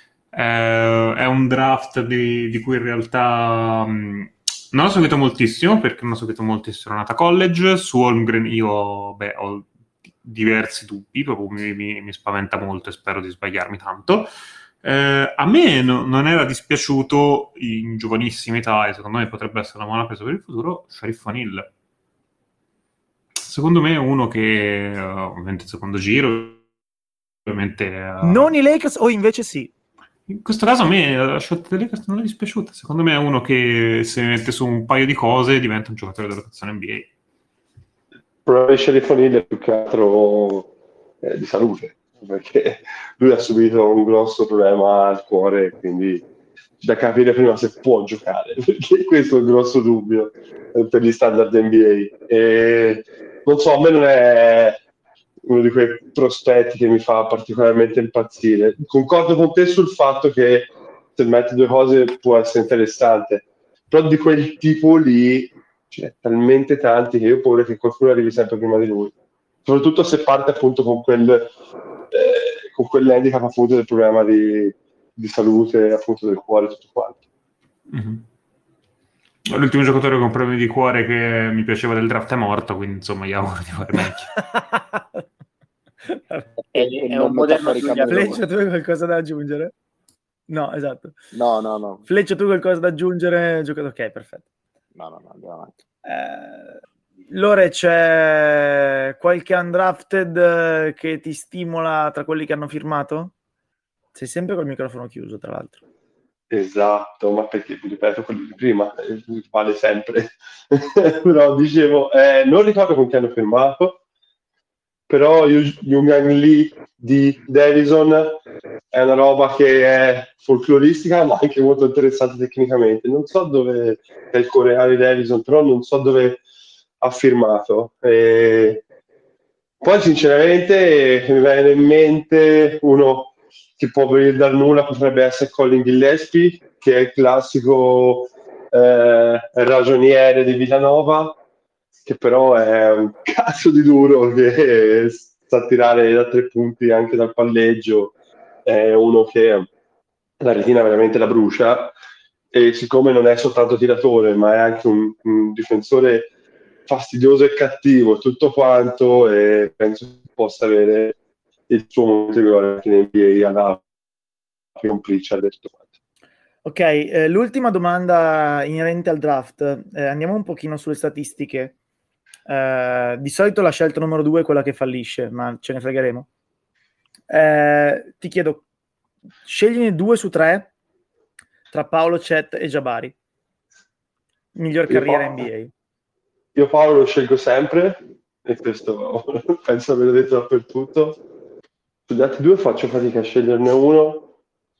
Eh, è un draft di, di cui in realtà mh, non ho seguito moltissimo, perché non ho seguito moltissimo Renata College. Su Holmgren io beh, ho diversi dubbi, proprio mi, mi, mi spaventa molto e spero di sbagliarmi tanto. Eh, a me no, non era dispiaciuto in giovanissima età, e secondo me potrebbe essere una buona presa per il futuro, Sharif O'Neal. Secondo me è uno che uh, ovviamente il secondo giro, ovviamente uh, non i Lakers, o invece sì. In questo caso a me la scelta dei Lakers non è dispiaciuta. Secondo me è uno che se mette su un paio di cose diventa un giocatore della rotazione N B A. Probabilmente Sharif O'Neal è più che altro eh, di salute, perché lui ha subito un grosso problema al cuore, quindi c'è da capire prima se può giocare, perché questo è il grosso dubbio eh, per gli standard N B A. E non so, a me non è uno di quei prospetti che mi fa particolarmente impazzire. Concordo con te sul fatto che se metti due cose può essere interessante, però di quel tipo lì c'è talmente tanti che io ho paura che qualcuno arrivi sempre prima di lui, soprattutto se parte appunto con quel eh, con quell'handicap appunto del problema di, di salute appunto del cuore e tutto quanto. Mm-hmm. L'ultimo giocatore con problemi di cuore che mi piaceva del draft è morto, quindi insomma gli auguro di fare meglio. è, è un moderno Fleccia, tu hai qualcosa da aggiungere? No, esatto. No, no, no. Fleccia, tu hai qualcosa da aggiungere? Ok, perfetto. No, no, no, andiamo avanti. Eh, Lore, c'è qualche undrafted che ti stimola tra quelli che hanno firmato? Sei sempre col microfono chiuso, tra l'altro. Esatto, ma perché vi ripeto quello di prima, eh, vale sempre. Però dicevo, eh, non ricordo con chi hanno firmato, però Young Lee di Davison è una roba che è folcloristica ma anche molto interessante tecnicamente. Non so dove è il coreano di Davison, però non so dove ha firmato. E poi sinceramente mi viene in mente uno che può venire dal nulla, potrebbe essere Colin Gillespie, che è il classico eh, ragioniere di Villanova, che però è un cazzo di duro, che sa tirare da tre punti anche dal palleggio, è uno che la retina veramente la brucia, e siccome non è soltanto tiratore ma è anche un, un difensore fastidioso e cattivo tutto quanto, e penso che possa avere il suo momento di gloria in N B A alla complice detto quanto. Ok, eh, l'ultima domanda inerente al draft, eh, andiamo un pochino sulle statistiche. Eh, di solito la scelta numero due è quella che fallisce, ma ce ne fregheremo. Eh, ti chiedo, scegliene due su tre tra Paolo, Chet e Jabari. Miglior carriera N B A. Io Paolo lo scelgo sempre, e questo penso averlo detto dappertutto. Sugli altri due faccio fatica a sceglierne uno,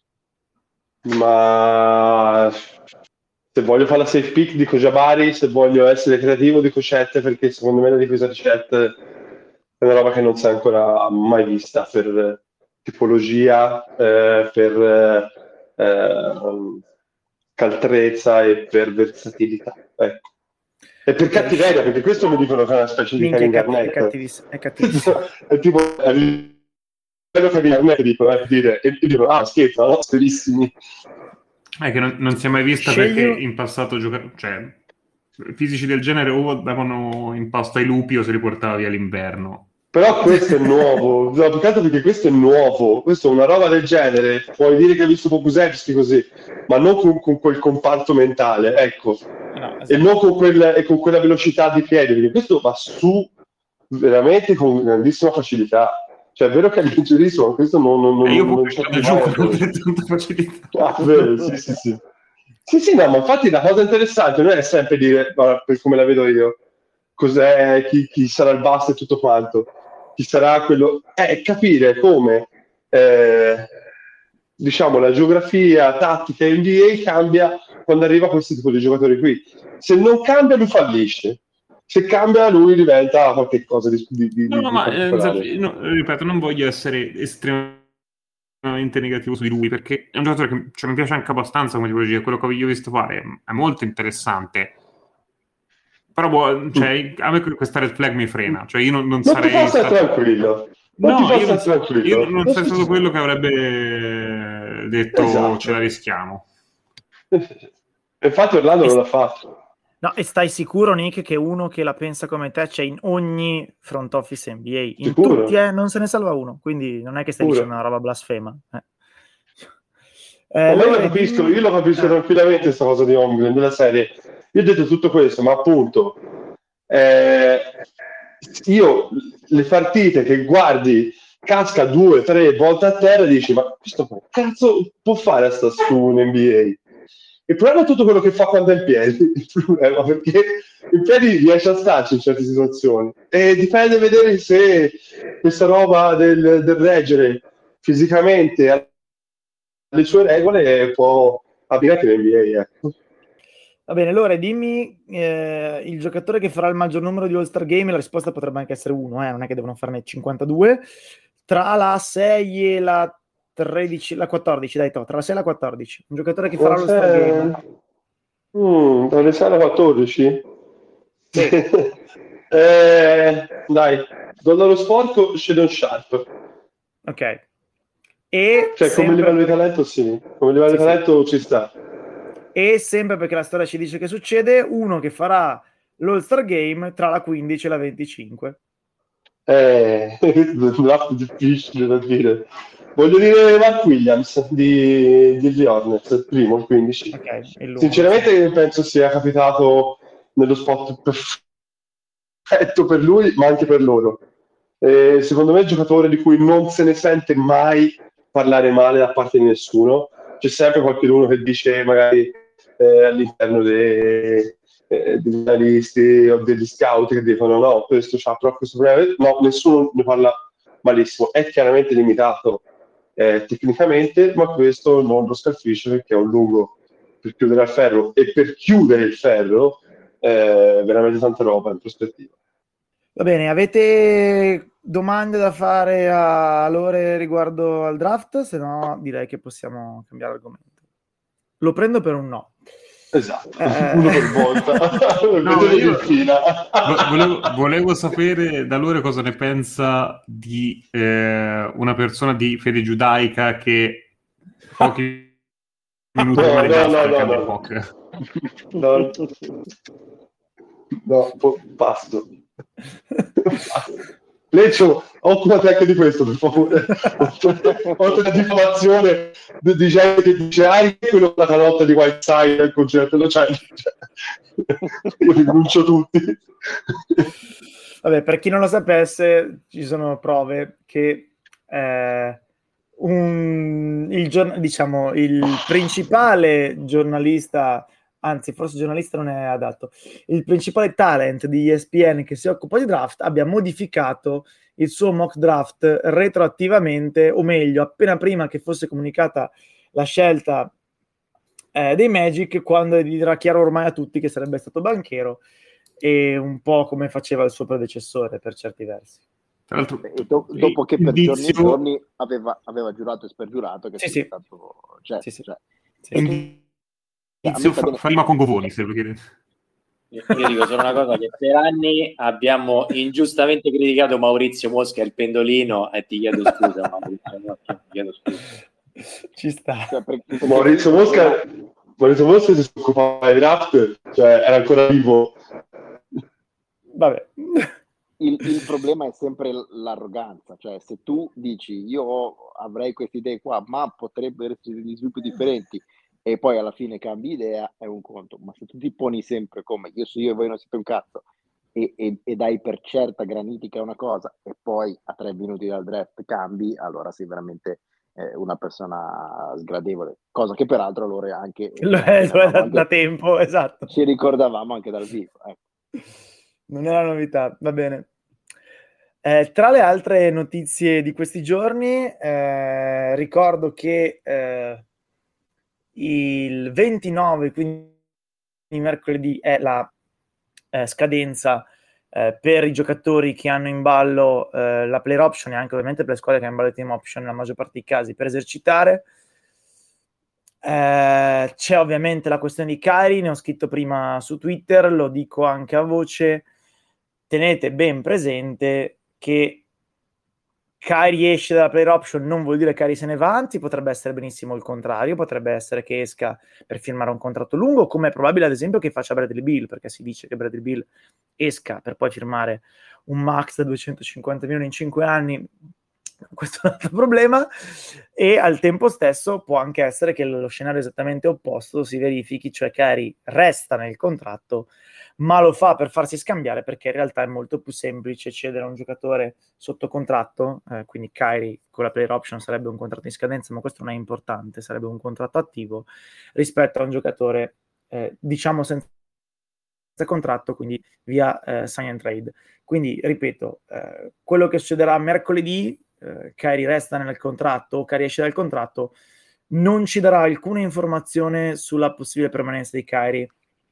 ma se voglio fare la safe pick dico Jabari, se voglio essere creativo dico Chet, perché secondo me la difesa di Chet è una roba che non si è ancora mai vista per tipologia, eh, per eh, caltrezza e per versatilità, ecco. E per cattiveria, perché questo mi dicono che è una specie di Kevin Garnett. È cattivissimo, è cattivissimo. È tipo quello che Garnett dico, eh, dire, e dicono, ah scherzo, no, serissimi. È che non, non si è mai vista. Scegli... perché in passato gioca... cioè, fisici del genere o davano in pasto ai lupi o si riportava via l'inverno. Però questo è nuovo, no, più che altro perché questo è nuovo, questo è una roba del genere, puoi dire che hai visto Pokusevski così, ma non con, con quel comparto mentale, ecco, no, esatto. E non con, quel, e con quella velocità di piedi, perché questo va su veramente con grandissima facilità. Cioè è vero che è leggerissimo, ma questo non, non, non, io non c'è giù con tanta facilità. Ah, vero, sì, sì, sì. Sì, sì, no, ma infatti la cosa interessante non è sempre dire, guarda, per come la vedo io, cos'è, chi, chi sarà il basta e tutto quanto, chi sarà quello, è capire come eh, diciamo, la geografia tattica N B A cambia quando arriva questo tipo di giocatori qui. Se non cambia, lui fallisce. Se cambia, lui diventa qualche cosa di, di, di, no, di ma particolare. eh, no, ripeto, non voglio essere estremamente negativo su di lui, perché è un giocatore che cioè, mi piace anche abbastanza come tipologia. Quello che io ho visto fare è molto interessante. Però boh, cioè, a me questa red flag mi frena. Cioè, io non, non, non sarei ti posso stato... tranquillo. Non no, ti posso io non, tranquillo. io non sei stato quello che avrebbe detto esatto. Ce la rischiamo. Infatti Orlando non l'ha fatto. No, e stai sicuro, Nick, che uno che la pensa come te c'è in ogni front office N B A? In sicuro? tutti, eh, non se ne salva uno, quindi non è che stai Pure. dicendo una roba blasfema. Eh. Eh, ma io lo capisco, io lo capisco eh. tranquillamente questa cosa di Holmgren, della serie. Io ho detto tutto questo, ma appunto eh, io le partite che guardi casca due, tre volte a terra e dici, ma questo che cazzo può fare a sta su in N B A? Il problema è tutto quello che fa quando è in piedi, il problema, perché in piedi riesce a starci in certe situazioni e dipende vedere se questa roba del, del reggere fisicamente alle sue regole può applicare in N B A. Ecco. Va bene, allora dimmi eh, il giocatore che farà il maggior numero di All-Star Game, la risposta potrebbe anche essere uno, eh, non è che devono farne cinquantadue, tra la sei e la tredici, la quattordici, dai, to, tra la sei e la quattordici. Un giocatore che farà l'All-Star Game. Mm, tra le sei e la quattordici? Sì. eh, dai, dollaro sporco, Shadon Sharp. Ok. E cioè, sempre... come livello di talento, sì. Come livello sì, di talento sì. Ci sta. E sempre perché la storia ci dice che succede, uno che farà l'All-Star Game tra la quindici e la venticinque. Eh, è difficile da dire. Voglio dire Mark Williams di, di Hornets, primo, il quindici. Okay, il Sinceramente penso sia capitato nello spot perfetto per lui, ma anche per loro. Eh, secondo me è un giocatore di cui non se ne sente mai parlare male da parte di nessuno. C'è sempre qualcuno che dice magari eh, all'interno dei, eh, degli analisti o degli scout che dicono no, questo c'ha proprio questo problema. No, nessuno ne parla malissimo. È chiaramente limitato Eh, tecnicamente, ma questo non lo scalfisce perché è un lungo per chiudere al ferro e per chiudere il ferro eh, veramente tanta roba in prospettiva. Va bene, avete domande da fare a Lore riguardo al draft? Se no direi che possiamo cambiare argomento. Lo prendo per un no. Esatto, eh... uno per volta. no, io volevo, volevo sapere da Lore cosa ne pensa di eh, una persona di fede giudaica che pochi minuti no, prima no, di no, no, no. no, no, passo. Leccio, occupati anche di questo, per favore. Oltre alla diffamazione di gente che dice ah, quello la canotta di Whiteside al concerto, lo c'è. Io rinuncio tutti. Vabbè, per chi non lo sapesse, ci sono prove che eh, un, il, giorn- diciamo, il principale giornalista, anzi forse giornalista non è adatto, il principale talent di E S P N che si occupa di draft abbia modificato il suo mock draft retroattivamente, o meglio, appena prima che fosse comunicata la scelta eh, dei Magic, quando era chiaro ormai a tutti che sarebbe stato Banchero, e un po' come faceva il suo predecessore per certi versi. Tra l'altro, e do- dopo che per indizio... giorni e giorni aveva, aveva giurato e spergiurato che sì, sì. stato cioè, sì, sì. Cioè, sì. Indizio fa, bene... prima con Govoni, se perché... Io dico solo una cosa, che per anni abbiamo ingiustamente criticato Maurizio Mosca e il pendolino, e ti chiedo scusa Maurizio, no, ti chiedo scusa. Ci sta. Cioè, perché... Maurizio Mosca Maurizio Mosca si occupava di draft, cioè era ancora vivo. Vabbè. Il, il problema è sempre l'arroganza, cioè se tu dici io avrei queste idee qua, ma potrebbero essere degli sviluppi differenti, e poi alla fine cambi idea, è un conto. Ma se tu ti poni sempre come io so io e voi non siete un cazzo, e, e, e dai per certa granitica una cosa e poi a tre minuti dal draft cambi, allora sei veramente eh, una persona sgradevole, cosa che peraltro loro anche lo è, lo è da, da tempo, esatto, ci ricordavamo anche dal vivo, ecco. Non è la novità, va bene. Eh, tra le altre notizie di questi giorni, eh, ricordo che eh, il ventinove, quindi mercoledì, è la eh, scadenza eh, per i giocatori che hanno in ballo eh, la player option e anche ovviamente per le squadre che hanno in ballo la team option nella maggior parte dei casi per esercitare. Eh, c'è ovviamente la questione di Kyrie, ne ho scritto prima su Twitter, lo dico anche a voce, tenete ben presente che Kyrie esce dalla player option non vuol dire che Kyrie se ne va, anzi potrebbe essere benissimo il contrario, potrebbe essere che esca per firmare un contratto lungo, come è probabile ad esempio che faccia Bradley Beal, perché si dice che Bradley Beal esca per poi firmare un max da duecentocinquanta milioni in cinque anni. Questo è un altro problema, e al tempo stesso può anche essere che lo scenario esattamente opposto si verifichi, cioè Kyrie resta nel contratto ma lo fa per farsi scambiare, perché in realtà è molto più semplice cedere a un giocatore sotto contratto, eh, quindi Kyrie con la player option sarebbe un contratto in scadenza, ma questo non è importante, sarebbe un contratto attivo, rispetto a un giocatore eh, diciamo senza contratto, quindi via eh, sign and trade. Quindi ripeto, eh, quello che succederà mercoledì, eh, Kyrie resta nel contratto o Kyrie esce dal contratto, non ci darà alcuna informazione sulla possibile permanenza di Kyrie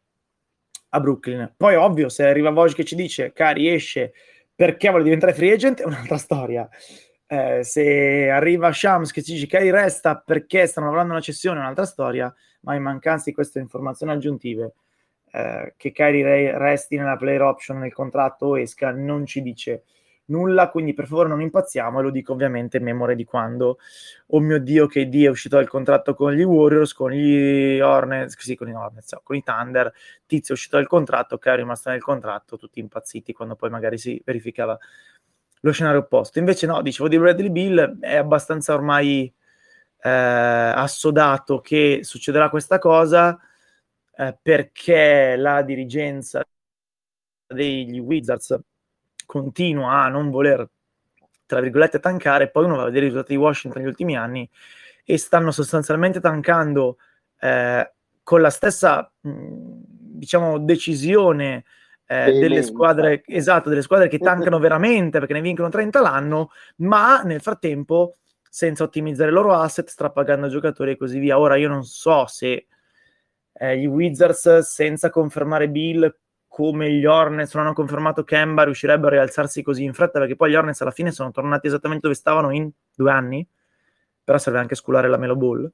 a Brooklyn. Poi ovvio, se arriva Woj che ci dice Kyrie esce perché vuole diventare free agent è un'altra storia. Eh, se arriva Shams che ci dice Kyrie resta perché stanno lavorando una cessione è un'altra storia, ma in mancanza di queste informazioni aggiuntive, eh, che Kyrie resti nella player option nel contratto o esca non ci dice nulla, quindi per favore non impazziamo, e lo dico ovviamente in memoria di quando, oh mio Dio, K D è uscito dal contratto con gli Warriors, con gli Hornets, sì, con gli Hornets, con i Thunder, Tizio è uscito dal contratto, che è rimasto nel contratto, tutti impazziti quando poi magari si verificava lo scenario opposto. Invece no, dicevo di Bradley Beal, è abbastanza ormai eh, assodato che succederà questa cosa, eh, perché la dirigenza degli Wizards continua a non voler, tra virgolette, tankare. Poi uno va a vedere i risultati di Washington negli ultimi anni e stanno sostanzialmente tankando eh, con la stessa mh, diciamo decisione eh, delle squadre, esatto, delle squadre che tankano veramente perché ne vincono trenta l'anno, ma nel frattempo senza ottimizzare i loro asset, strapagando giocatori e così via. Ora io non so se eh, gli Wizards, senza confermare Bill, come gli Hornets non hanno confermato Kemba, riuscirebbero a rialzarsi così in fretta, perché poi gli Hornets alla fine sono tornati esattamente dove stavano in due anni, però serve anche sculare la Melo Ball.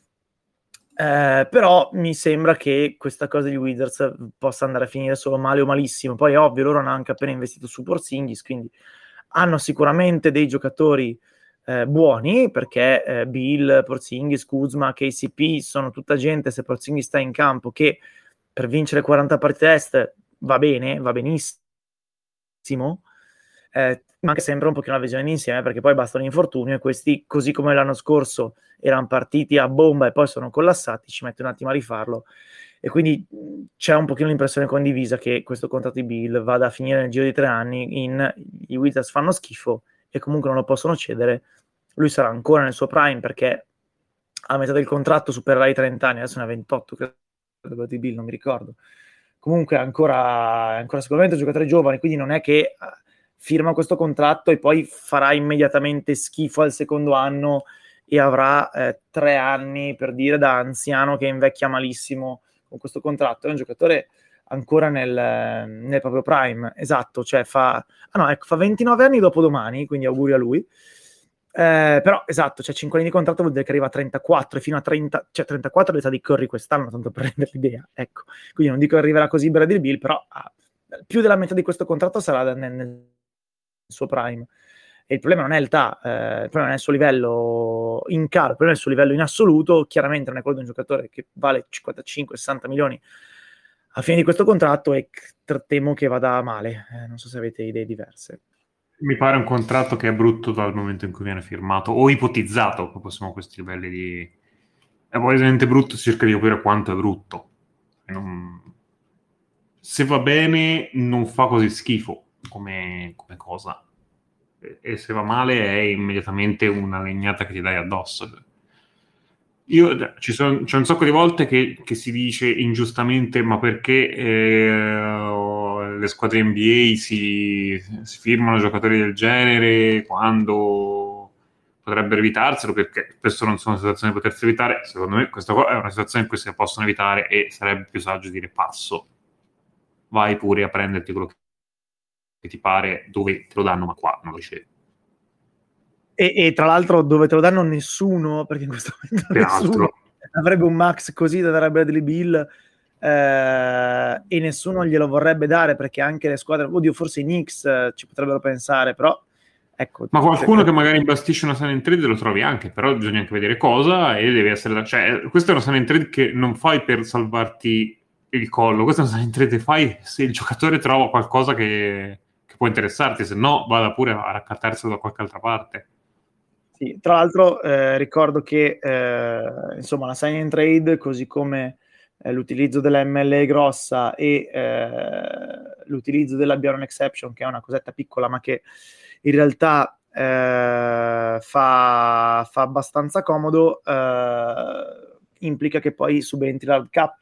Eh, però mi sembra che questa cosa di Wizards possa andare a finire solo male o malissimo. Poi è ovvio, loro hanno anche appena investito su Porzingis, quindi hanno sicuramente dei giocatori eh, buoni, perché eh, Bill, Porzingis, Kuzma, K C P sono tutta gente, se Porzingis sta in campo, che per vincere quaranta partite test va bene, va benissimo, eh, ma anche sempre un pochino la visione d'insieme, perché poi basta un infortunio e questi, così come l'anno scorso erano partiti a bomba e poi sono collassati, ci mette un attimo a rifarlo, e quindi c'è un pochino l'impressione condivisa che questo contratto di Bill vada a finire nel giro di tre anni in i Wizards fanno schifo e comunque non lo possono cedere, lui sarà ancora nel suo prime perché a metà del contratto supererà i trenta anni, adesso ne ha ventotto, credo di Bill, non mi ricordo. Comunque ancora, ancora sicuramente un giocatore giovane, quindi non è che firma questo contratto e poi farà immediatamente schifo al secondo anno e avrà eh, tre anni, per dire, da anziano che invecchia malissimo con questo contratto. È un giocatore ancora nel, nel proprio prime, esatto, cioè fa, ah no, ecco, fa ventinove anni dopo domani, quindi auguri a lui. Eh, però esatto, cioè cinque anni di contratto vuol dire che arriva a trentaquattro e fino a trenta, cioè trentaquattro è l'età di Curry quest'anno, tanto per rendere l'idea, ecco. Quindi non dico che arriverà così Bradley Beal, però ah, più della metà di questo contratto sarà nel, nel suo prime. E il problema non è l'età, eh, il problema non è il suo livello in calo, il problema è il suo livello in assoluto. Chiaramente non è quello di un giocatore che vale cinquantacinque sessanta milioni a fine di questo contratto e temo che vada male. Eh, non so se avete idee diverse. Mi pare un contratto che è brutto dal momento in cui viene firmato, o ipotizzato, proprio siamo a questi livelli di... È evidentemente brutto, si cerca di capire quanto è brutto. Non... Se va bene, non fa così schifo come, come cosa. E, e se va male è immediatamente una legnata che ti dai addosso. Io, ci sono, c'è un sacco di volte che, che si dice ingiustamente, ma perché eh, le squadre N B A si, si firmano giocatori del genere quando potrebbero evitarselo, perché spesso non sono situazioni di potersi evitare. Secondo me questa è una situazione in cui si possono evitare e sarebbe più saggio dire passo, vai pure a prenderti quello che ti pare, dove te lo danno, ma qua non lo scegli. E, e tra l'altro dove te lo danno nessuno, perché in questo momento Peraltro. nessuno avrebbe un max così da dare a Bradley Beal, eh, e nessuno glielo vorrebbe dare, perché anche le squadre, oddio, forse i Knicks eh, ci potrebbero pensare, però ecco. Ma qualcuno cioè, che magari imbastisce una sign and trade lo trovi anche, però bisogna anche vedere cosa, e deve essere da... cioè, questa è una sign and trade che non fai per salvarti il collo, questa è una sign and trade che fai se il giocatore trova qualcosa che, che può interessarti, se no vada pure a raccattarselo da qualche altra parte. Sì, tra l'altro eh, ricordo che eh, insomma la sign and trade, così come eh, l'utilizzo della M L A grossa e eh, l'utilizzo della Byron Exception, che è una cosetta piccola ma che in realtà eh, fa, fa abbastanza comodo, eh, implica che poi subentri l'hard cap,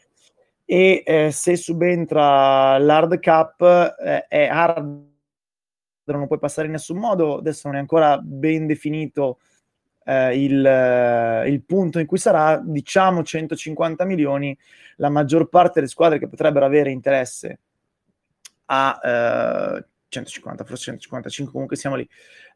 e eh, se subentra l'hard cap eh, è hard, non puoi passare in nessun modo. Adesso non è ancora ben definito eh, il, eh, il punto in cui sarà, diciamo centocinquanta milioni. La maggior parte delle squadre che potrebbero avere interesse a eh, centocinquanta, forse centocinquantacinque, comunque siamo lì,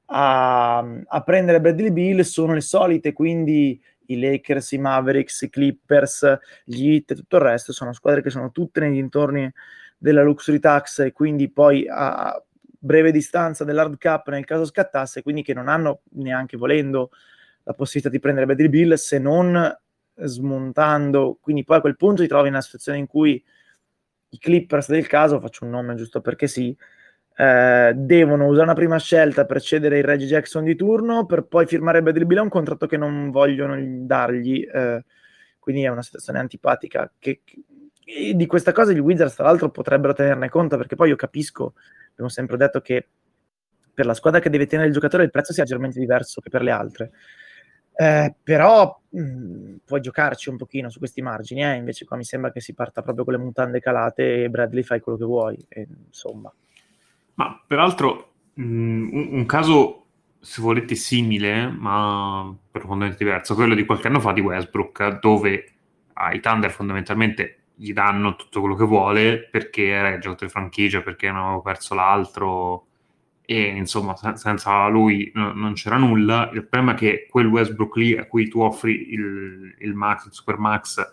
a, a prendere Bradley Beal sono le solite, quindi i Lakers, i Mavericks, i Clippers, gli Heat e tutto il resto sono squadre che sono tutte nei dintorni della luxury tax, e quindi poi a breve distanza dell'hard cap nel caso scattasse, quindi che non hanno, neanche volendo, la possibilità di prendere Bradley Beal, se non smontando. Quindi poi a quel punto ti trovi in una situazione in cui i Clippers del caso, faccio un nome giusto perché sì, eh, devono usare una prima scelta per cedere il Reggie Jackson di turno, per poi firmare Bradley Beal a un contratto che non vogliono dargli, eh, quindi è una situazione antipatica che, che di questa cosa gli Wizards tra l'altro potrebbero tenerne conto, perché poi io capisco, abbiamo sempre detto che per la squadra che deve tenere il giocatore il prezzo sia leggermente diverso che per le altre, eh, però mh, puoi giocarci un pochino su questi margini, eh? Invece qua mi sembra che si parta proprio con le mutande calate e Bradley fai quello che vuoi, e, insomma. Ma peraltro mh, un, un caso, se volete, simile ma profondamente diverso, quello di qualche anno fa di Westbrook, dove ai Thunder fondamentalmente gli danno tutto quello che vuole perché era il giocatore franchigia, perché non avevo perso l'altro, e insomma sen- senza lui no, non c'era nulla. Il problema è che quel Westbrook lì a cui tu offri il, il max, il super max,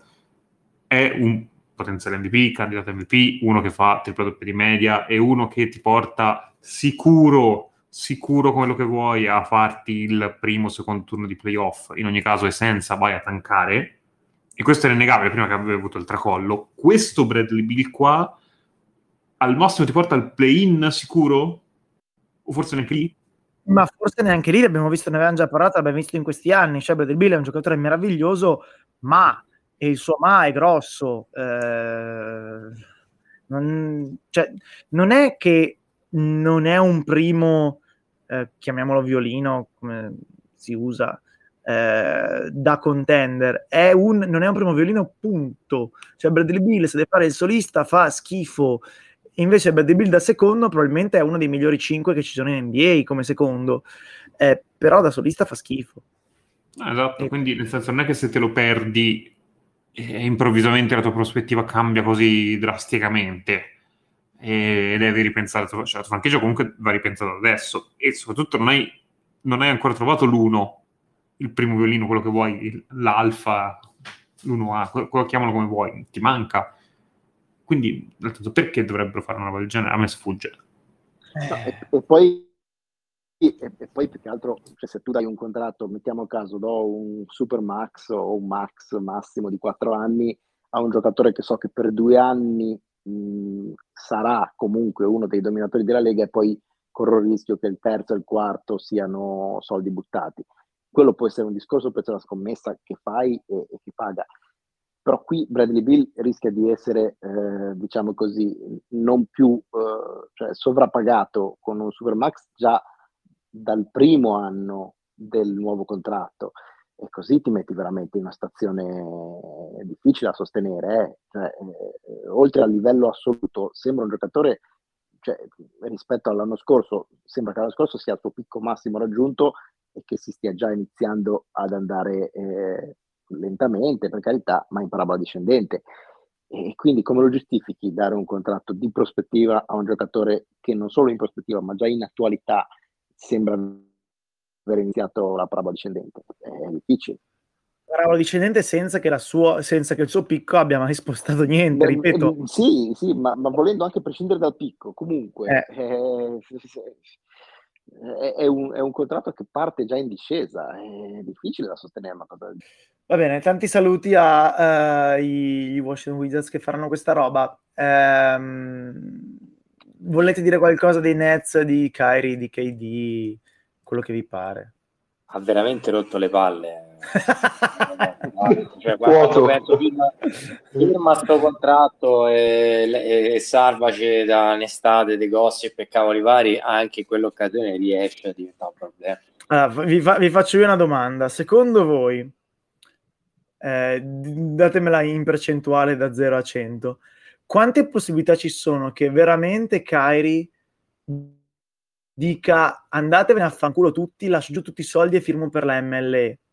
è un potenziale M V P, candidato M V P, uno che fa tripla doppia di media, e uno che ti porta sicuro sicuro quello che vuoi a farti il primo o secondo turno di playoff, in ogni caso, e senza vai a tankare. E questo era innegabile prima che aveva avuto il tracollo. Questo Bradley Beal qua al massimo ti porta al play-in sicuro? O forse neanche lì? Ma forse neanche lì, l'abbiamo visto, ne avevamo già parlato, l'abbiamo visto in questi anni. Cioè, Bradley Beal è un giocatore meraviglioso, ma e il suo ma è grosso. Eh, non, cioè, non è che non è un primo, eh, chiamiamolo violino, come si usa, eh, da contender. È un, non è un primo violino, punto. Cioè, Bradley Beal, se deve fare il solista, fa schifo. Invece Bradley Beal da secondo probabilmente è uno dei migliori cinque che ci sono in N B A come secondo, eh, però da solista fa schifo. Ah, esatto, e quindi nel senso non è che se te lo perdi e improvvisamente la tua prospettiva cambia così drasticamente e devi ripensare, cioè la tua franchigia comunque va ripensata adesso, e soprattutto non hai, non hai ancora trovato l'uno, il primo violino, quello che vuoi, l'alfa, l'uno A, quello chiamalo come vuoi, ti manca. Quindi, perché dovrebbero fare una roba del genere? A me sfugge. No, e, e poi e, e poi più che altro, cioè, se tu dai un contratto, mettiamo a caso, do un super max o un max massimo di quattro anni a un giocatore che so che per due anni mh, sarà comunque uno dei dominatori della Lega, e poi corro il rischio che il terzo e il quarto siano soldi buttati. Quello può essere un discorso per la scommessa che fai e, e che paga. Però qui Bradley Beal rischia di essere, eh, diciamo così, non più eh, cioè sovrappagato con un Supermax già dal primo anno del nuovo contratto, e così ti metti veramente in una situazione difficile da sostenere. Eh. Cioè, eh, oltre al livello assoluto, sembra un giocatore, cioè, rispetto all'anno scorso, sembra che l'anno scorso sia il suo picco massimo raggiunto e che si stia già iniziando ad andare eh, lentamente, per carità, ma in parabola discendente. E quindi come lo giustifichi dare un contratto di prospettiva a un giocatore che non solo in prospettiva, ma già in attualità sembra aver iniziato la parabola discendente? È difficile. Parabola discendente senza che, la sua, senza che il suo picco abbia mai spostato niente, Beh, ripeto. eh, sì, sì, ma, ma volendo anche prescindere dal picco, comunque Eh. eh, è, è, un, è un contratto che parte già in discesa, è difficile da sostenere una cosa del genere. Va bene, tanti saluti ai uh, Washington Wizards che faranno questa roba. Um, volete dire qualcosa dei Nets, di Kyrie, di K D, quello che vi pare? Ha veramente rotto le palle. Cioè, quando penso firma, firma sto contratto e, e, e salvaci dall'estate dei gossip e cavoli vari, anche in quell'occasione riesce a diventare un problema. Allora, vi, fa, vi faccio io una domanda. Secondo voi, eh, datemela in percentuale da zero a cento, quante possibilità ci sono che veramente Kyrie dica andatevene a fanculo tutti, lascio giù tutti i soldi e firmo per la M L E?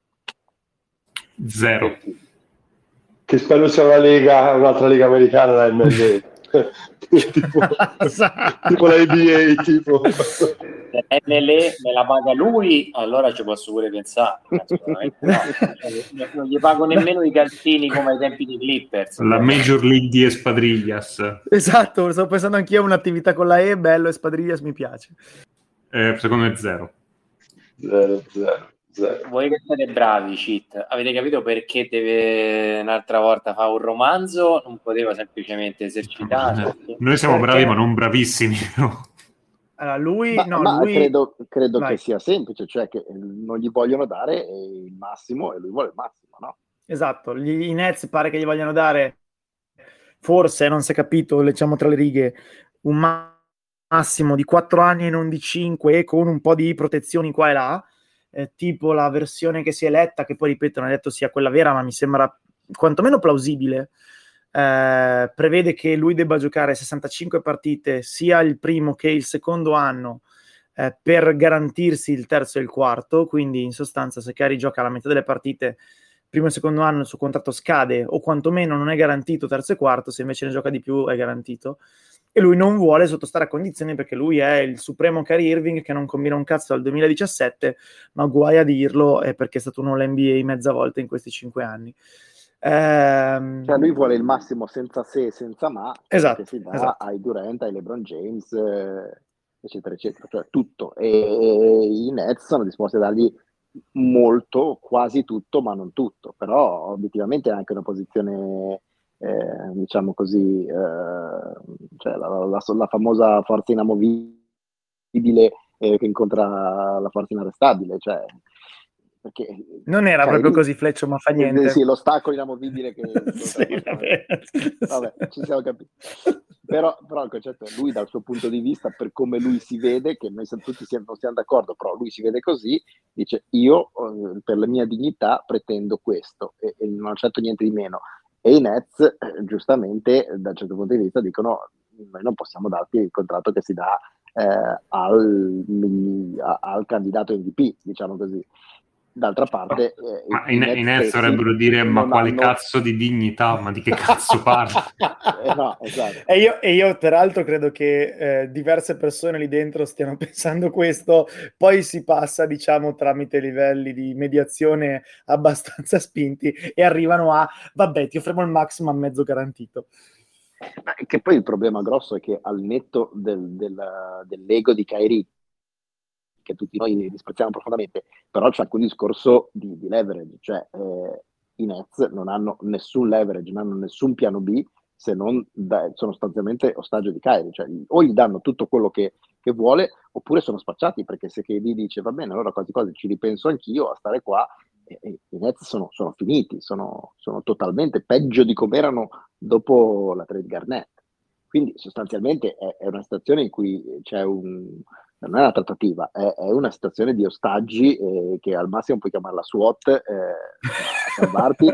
Zero. Che spero sia una lega, un'altra lega americana, la M L E. tipo, tipo la N B A, tipo. Se M L E me la paga lui, allora ci posso pure pensare. Assolutamente no. Cioè, non gli pago nemmeno i calzini come ai tempi di Clippers. La Major League di Espadrillas. Esatto, sto pensando anch'io a un'attività con la E, bello, Espadrillas mi piace. Eh, secondo me zero. Zero, zero. Zero. Voi che siete bravi, cheat, avete capito perché deve un'altra volta fare un romanzo? Non poteva semplicemente esercitare? Noi siamo Perché? bravi ma non bravissimi. No? Allora, lui, ma, no, ma lui... credo, credo Vai. che sia semplice, cioè che non gli vogliono dare il massimo e lui vuole il massimo, no? Esatto, gli, i Nets pare che gli vogliano dare, forse, non si è capito, leggiamo tra le righe, un ma- massimo di quattro anni e non di cinque, con un po' di protezioni qua e là, eh, tipo la versione che si è letta, che poi ripeto non è detto sia quella vera, ma mi sembra quantomeno plausibile, eh, prevede che lui debba giocare sessantacinque partite sia il primo che il secondo anno eh, per garantirsi il terzo e il quarto, quindi in sostanza se Kyrie gioca la metà delle partite primo e secondo anno il suo contratto scade, o quantomeno non è garantito terzo e quarto, se invece ne gioca di più è garantito. E lui non vuole sottostare a condizioni perché lui è il supremo Kyrie Irving che non combina un cazzo dal duemiladiciassette, ma guai a dirlo è perché è stato un All N B A mezza volta in questi cinque anni. Ehm... Cioè lui vuole il massimo senza se e senza ma, esatto, che si dà esatto. ai Durant, ai LeBron James, eh, eccetera, eccetera, cioè tutto. E, e i Nets sono disposti a dargli molto, quasi tutto, ma non tutto. Però obiettivamente è anche una posizione... Eh, diciamo così, eh, cioè la, la, la famosa forza inamovibile eh, che incontra la forza inarrestabile, cioè perché non era Kyrie, proprio così Fleccio, ma fa niente. Eh, sì, l'ostacolo inamovibile che sì, vabbè. vabbè, ci siamo capiti. Però, però il concetto è lui dal suo punto di vista, per come lui si vede, che noi siamo, tutti siamo, non siamo d'accordo, però lui si vede così, dice io eh, per la mia dignità pretendo questo e, e non accetto niente di meno. E i Nets, eh, giustamente, da un certo punto di vista, dicono noi non possiamo darti il contratto che si dà eh, al, a, al candidato M V P, diciamo così. D'altra parte, eh, ma i, i Nets dovrebbero dire ma quale hanno... cazzo di dignità, ma di che cazzo parla? eh, no, esatto. E io, e io peraltro credo che eh, diverse persone lì dentro stiano pensando questo, poi si passa diciamo tramite livelli di mediazione abbastanza spinti e arrivano a vabbè ti offriamo il massimo a mezzo garantito. Ma che poi il problema grosso è che al netto del, del, dell'ego di Kyrie, che tutti noi disprezziamo profondamente, però c'è anche un discorso di, di leverage, cioè eh, i Nets non hanno nessun leverage, non hanno nessun piano B, se non da, sono sostanzialmente ostaggio di Kyrie, cioè o gli danno tutto quello che, che vuole, oppure sono spacciati, perché se K D dice va bene, allora quasi quasi ci ripenso anch'io a stare qua, e, e i Nets sono, sono finiti, sono, sono totalmente peggio di come erano dopo la trade Garnett. Quindi sostanzialmente è, è una situazione in cui c'è un non è una trattativa, è, è una situazione di ostaggi eh, che al massimo puoi chiamarla SWAT eh, a salvarti.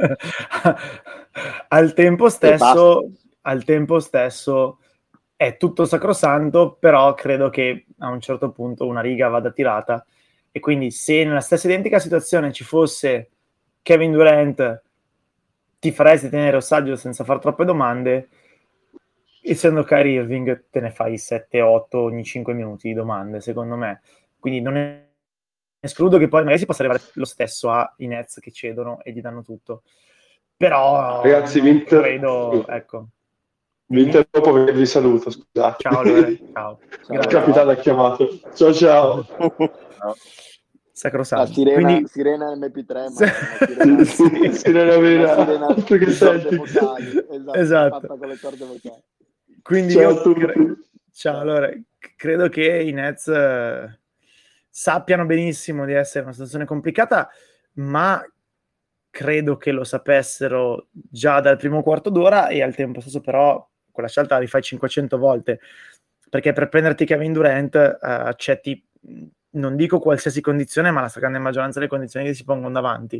al tempo stesso al tempo stesso è tutto sacrosanto, però credo che a un certo punto una riga vada tirata, e quindi se nella stessa identica situazione ci fosse Kevin Durant, ti faresti tenere ostaggio senza far troppe domande. Essendo Kyrie Irving te ne fai sette otto ogni cinque minuti di domande, secondo me. Quindi non è... escludo che poi magari si possa arrivare lo stesso ai Nets che cedono e gli danno tutto. Però ragazzi, vi inter... credo, ecco. Vi interrompo perché vi saluto, scusate. Ciao Lore, ciao. Il capitano ha chiamato. Ciao ciao. ciao. Sacrosanto. La sirena, Quindi... sirena M P tre, ma sirena, sì, sirena vera. Sirena perché senti. Vocali, esatto, esatto. fatta con le corde vocali. Quindi ciao io cre... ciao, allora, credo che i Nets eh, sappiano benissimo di essere una situazione complicata, ma credo che lo sapessero già dal primo quarto d'ora, e al tempo stesso però quella scelta la rifai cinquecento volte, perché per prenderti Kevin Durant eh, accetti, non dico qualsiasi condizione, ma la stragrande maggioranza delle condizioni che si pongono davanti.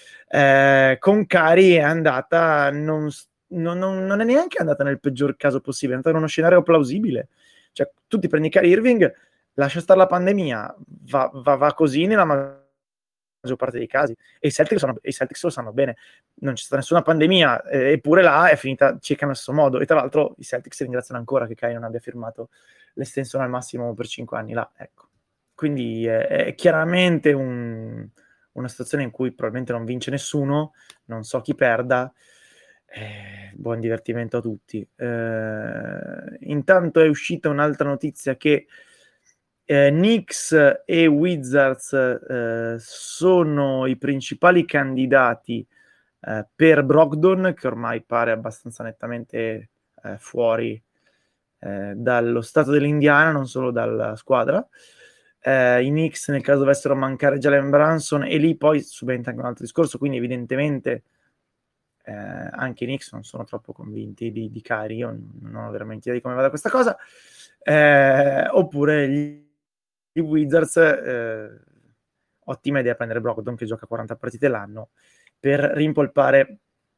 Eh, con Kyrie è andata, non, non, non è neanche andata nel peggior caso possibile, è andata in uno scenario plausibile. Cioè, tu ti prendi Kyrie Irving, lascia stare la pandemia, va, va, va così nella maggior parte dei casi, e i Celtics, sono, i Celtics lo sanno bene, non c'è stata nessuna pandemia, eh, eppure là è finita circa nello stesso modo, e tra l'altro i Celtics ringraziano ancora che Kyrie non abbia firmato l'estensione al massimo per cinque anni là, ecco. Quindi è, è chiaramente un, una situazione in cui probabilmente non vince nessuno, non so chi perda, eh, buon divertimento a tutti. Eh, intanto è uscita un'altra notizia che eh, Knicks e Wizards eh, sono i principali candidati eh, per Brogdon, che ormai pare abbastanza nettamente eh, fuori eh, dallo stato dell'Indiana, non solo dalla squadra. Uh, i Knicks nel caso dovessero mancare Jalen Brunson, e lì poi subentra anche un altro discorso, quindi evidentemente eh, anche i Knicks non sono troppo convinti di, di Kyrie, io non ho veramente idea di come vada questa cosa, eh, oppure gli, gli Wizards, eh, ottima idea prendere Brogdon che gioca quaranta partite l'anno per rimpolpare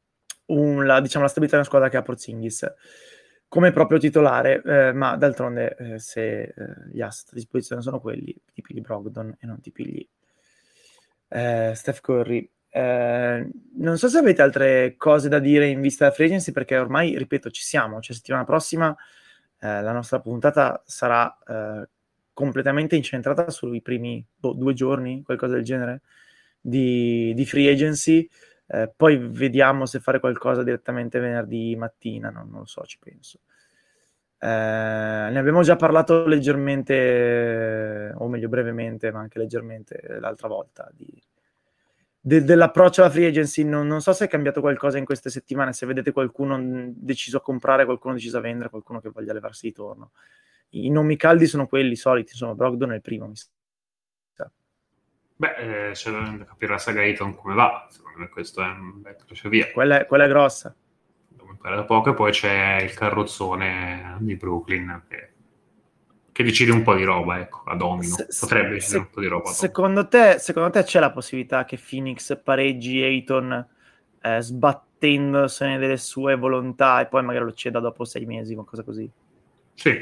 un, la, diciamo, la stabilità di una squadra che ha Porzingis come proprio titolare, eh, ma d'altronde eh, se eh, gli asset a disposizione sono quelli, ti pigli Brogdon e non ti pigli eh, Steph Curry. Eh, non so se avete altre cose da dire in vista della free agency, perché ormai, ripeto, ci siamo, cioè settimana prossima eh, la nostra puntata sarà eh, completamente incentrata sui primi boh, due giorni, qualcosa del genere, di, di free agency. Eh, poi vediamo se fare qualcosa direttamente venerdì mattina, no? Non lo so, ci penso. Eh, ne abbiamo già parlato leggermente, o meglio brevemente, ma anche leggermente l'altra volta, di, de, dell'approccio alla free agency. Non, non so se è cambiato qualcosa in queste settimane, se vedete qualcuno deciso a comprare, qualcuno deciso a vendere, qualcuno che voglia levarsi di torno. I nomi caldi sono quelli soliti, insomma, Brogdon è il primo, mi sa. Beh, eh, c'è da capire la saga Ayton come va, secondo me questo è un bel crocevia. Quella è, quella è grossa. Devo imparare da poco, e poi c'è il carrozzone di Brooklyn che, che decide un po' di roba, ecco, a domino. Se, Potrebbe decidere se, un po' di roba. Secondo te, secondo te c'è la possibilità che Phoenix pareggi Ayton eh, sbattendosene delle sue volontà e poi magari lo ceda dopo sei mesi, qualcosa così? Sì.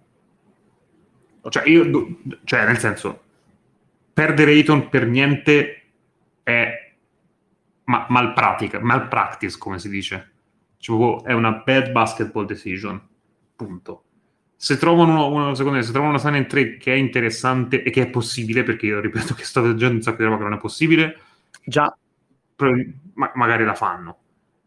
Cioè, io, cioè nel senso, perdere Ayton per niente è ma- malpratica, malpractice, come si dice. Cioè, è una bad basketball decision, punto. Se trovano una, secondo me, se trovano una sign and trade che è interessante e che è possibile, perché io ripeto che sto leggendo un sacco di roba che non è possibile, già, ma- magari la fanno.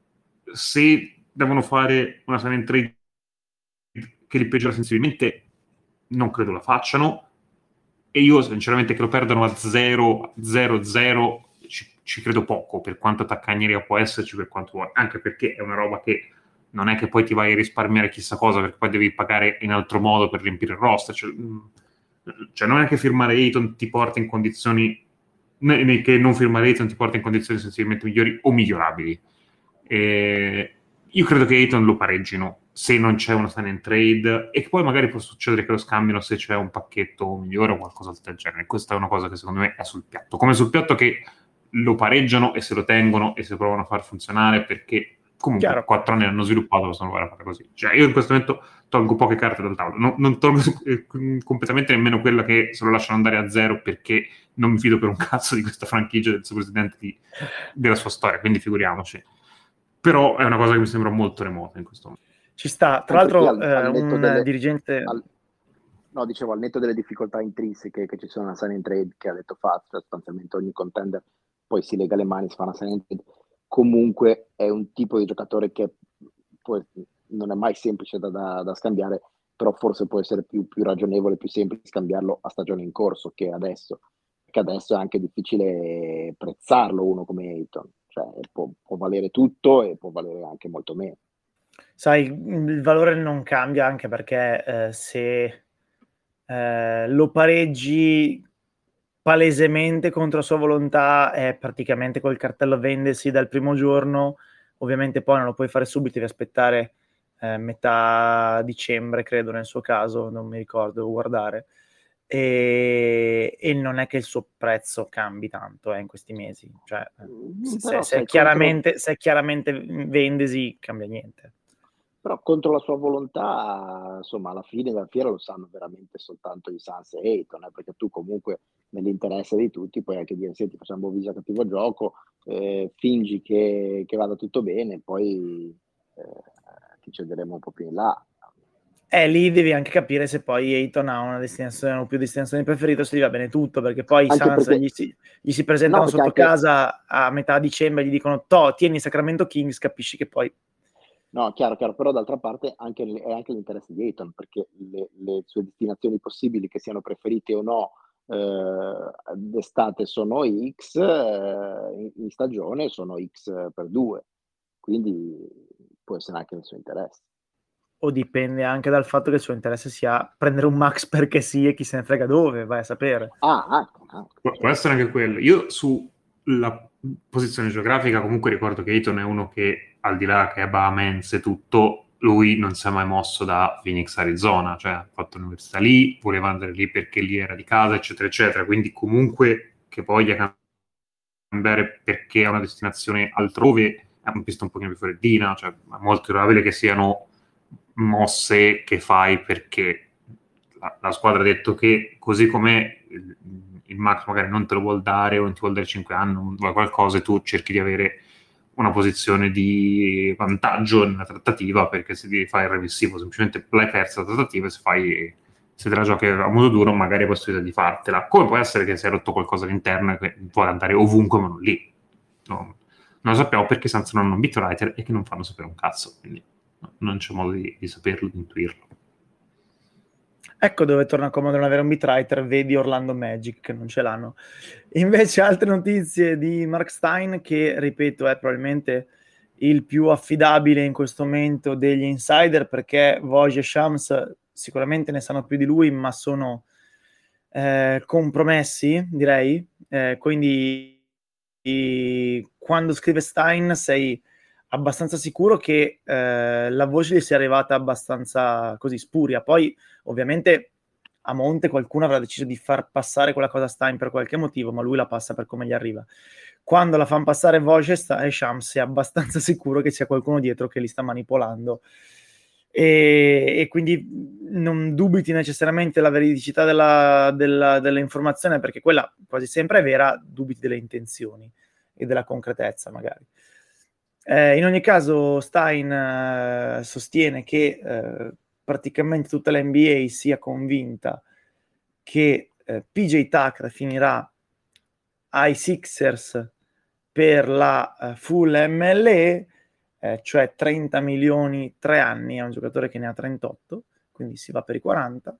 Se devono fare una sign and trade che li peggiora sensibilmente, non credo la facciano. E io sinceramente che lo perdano a zero zero zero ci, ci credo poco, per quanto taccagneria può esserci, per quanto vuoi, anche perché è una roba che non è che poi ti vai a risparmiare chissà cosa, perché poi devi pagare in altro modo per riempire il roster, cioè, cioè non è che firmare Ayton ti porta in condizioni né che non firmare Ayton ti porta in condizioni sensibilmente migliori o migliorabili. E io credo che Ayton lo pareggino se non c'è una sign and trade, e poi magari può succedere che lo scambino se c'è un pacchetto migliore o qualcosa del genere. Questa è una cosa che secondo me è sul piatto, come sul piatto che lo pareggiano e se lo tengono e se provano a far funzionare, perché comunque Chiaro. quattro anni hanno sviluppato, possono provare a fare così. Cioè io in questo momento tolgo poche carte dal tavolo, non, non tolgo eh, completamente nemmeno quella che se lo lasciano andare a zero, perché non mi fido per un cazzo di questa franchigia del suo presidente di, della sua storia, quindi figuriamoci. Però è una cosa che mi sembra molto remota in questo momento. Ci sta, tra Anche l'altro qui al- al eh, netto un delle- dirigente... al- no, dicevo, al netto delle difficoltà intrinseche che ci sono nella sign and trade, che ha detto Faz, cioè sostanzialmente ogni contender poi si lega le mani, si fa una sign and trade, comunque è un tipo di giocatore che poi non è mai semplice da, da- da scambiare, però forse può essere più, più ragionevole, più semplice scambiarlo a stagione in corso che adesso, perché adesso è anche difficile prezzarlo uno come Ayton, cioè può, può valere tutto e può valere anche molto meno. Sai, il valore non cambia anche perché eh, se eh, lo pareggi palesemente contro sua volontà è praticamente col cartello vendersi dal primo giorno, ovviamente poi non lo puoi fare subito, devi aspettare eh, metà dicembre, credo nel suo caso, non mi ricordo, devo guardare, e, e non è che il suo prezzo cambi tanto eh, in questi mesi, cioè, se, Però, se, sai, è chiaramente, contro- se è chiaramente vendesi cambia niente. Però contro la sua volontà, insomma, alla fine della fiera lo sanno veramente soltanto i Suns e Ayton, eh, perché tu comunque nell'interesse di tutti puoi anche dire, senti, facciamo visa cattivo gioco, eh, fingi che, che vada tutto bene, poi eh, ti cederemo un po' più in là. E eh, lì devi anche capire se poi Ayton ha una destinazione o più destinazioni preferite, se gli va bene tutto, perché poi i Anche Suns perché- gli si, gli si presentano No, perché sotto anche- casa a metà dicembre, gli dicono to, tieni Sacramento Kings, capisci che poi... No, chiaro, chiaro, però d'altra parte anche, è anche l'interesse di Ayton, perché le, le sue destinazioni possibili, che siano preferite o no, eh, d'estate sono X, eh, in, in stagione sono X per due, quindi può essere anche nel suo interesse. O dipende anche dal fatto che il suo interesse sia prendere un max perché sì e chi se ne frega dove, vai a sapere. Ah, ah, ah, Pu- Può essere anche quello. Io sulla posizione geografica comunque ricordo che Ayton è uno che, al di là che è Bahamens e tutto, lui non si è mai mosso da Phoenix, Arizona, cioè ha fatto l'università lì, voleva andare lì perché lì era di casa, eccetera, eccetera. Quindi comunque che voglia cambiare perché è una destinazione altrove è un pista un pochino più freddina, cioè è molto probabile che siano mosse che fai perché la, la squadra ha detto che così come il, il Max magari non te lo vuol dare o non ti vuol dare cinque anni, vuoi qualcosa e tu cerchi di avere una posizione di vantaggio nella trattativa, perché se ti fai il remissivo semplicemente l'hai persa la trattativa e se fai se te la giochi a modo duro magari hai possibilità di fartela, come può essere che si è rotto qualcosa all'interno e che vuole andare ovunque ma non lì, no, non lo sappiamo perché i Suns non hanno un beat writer e che non fanno sapere un cazzo, quindi no, non c'è modo di, di saperlo, di intuirlo. Ecco dove torna comodo non avere un beat writer, vedi Orlando Magic che non ce l'hanno. Invece altre notizie di Mark Stein, che ripeto è probabilmente il più affidabile in questo momento degli insider, perché Woj e Shams sicuramente ne sanno più di lui, ma sono eh, compromessi, direi, eh, quindi i, quando scrive Stein sei abbastanza sicuro che eh, la voce gli sia arrivata abbastanza così spuria. Poi ovviamente a monte qualcuno avrà deciso di far passare quella cosa a Stein per qualche motivo, ma lui la passa per come gli arriva. Quando la fanno passare Voce e Shams è abbastanza sicuro che c'è qualcuno dietro che li sta manipolando e, e quindi non dubiti necessariamente la veridicità della, della, dell'informazione, perché quella quasi sempre è vera, dubiti delle intenzioni e della concretezza magari. Eh, in ogni caso Stein eh, sostiene che eh, praticamente tutta l'N B A sia convinta che eh, P J Tucker finirà ai Sixers per la uh, full M L E, eh, cioè trenta milioni tre anni, è un giocatore che ne ha trentotto, quindi si va per i quaranta.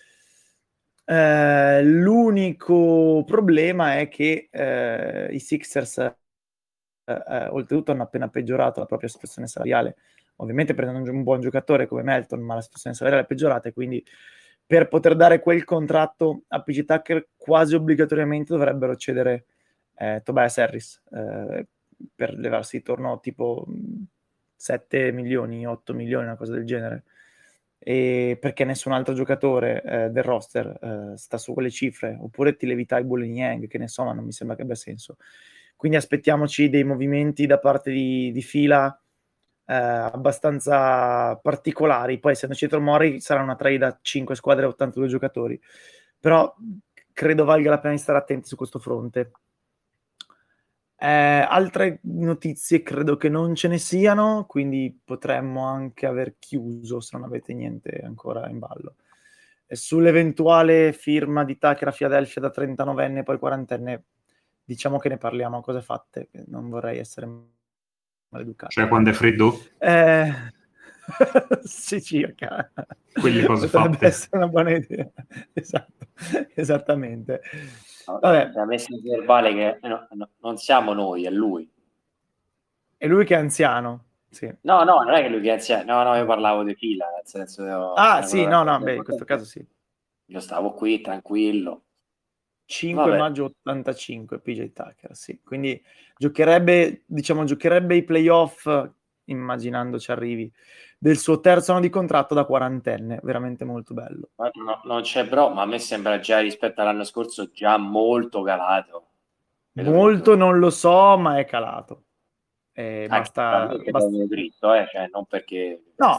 Eh, l'unico problema è che eh, i Sixers eh, eh, oltretutto hanno appena peggiorato la propria situazione salariale, ovviamente prendendo un, un buon giocatore come Melton, ma la situazione salariale è peggiorata e quindi per poter dare quel contratto a P J Tucker quasi obbligatoriamente dovrebbero cedere eh, Tobias Harris eh, per levarsi intorno tipo sette milioni, otto milioni, una cosa del genere, e perché nessun altro giocatore eh, del roster eh, sta su quelle cifre, oppure ti levi Tyball e Niang, che ne so, ma non mi sembra che abbia senso. Quindi aspettiamoci dei movimenti da parte di, di fila eh, abbastanza particolari. Poi essendoci Tomori sarà una trade a cinque squadre e ottantadue giocatori, però credo valga la pena di stare attenti su questo fronte. Eh, altre notizie credo che non ce ne siano, quindi potremmo anche aver chiuso se non avete niente ancora in ballo. E sull'eventuale firma di Tucker a Philadelphia da trentanovenne e poi quarantenne, diciamo che ne parliamo a cose fatte, non vorrei essere maleducato. Cioè quando è freddo? Eh... sì, circa. Quelle cose potrebbe fatte. essere una buona idea. Esatto, esattamente. Vabbè. Ha messo in verbale che no, no, non siamo noi, è lui. È lui che è anziano. Sì. No, no, non è che lui che è anziano. No, no, io parlavo di fila, nel senso... Io, ah, sì, no, no, beh, in questo caso sì. Io stavo qui, tranquillo. cinque Vabbè. maggio ottantacinque, P J Tucker, sì. Quindi giocherebbe, diciamo, giocherebbe i playoff, immaginando ci arrivi, del suo terzo anno di contratto da quarantenne, veramente molto bello. Ma no, non c'è però, ma a me sembra già rispetto all'anno scorso già molto calato. Molto non lo so, ma è calato. Eh, basta, perché basta... dritto, eh? Cioè, non perché... No.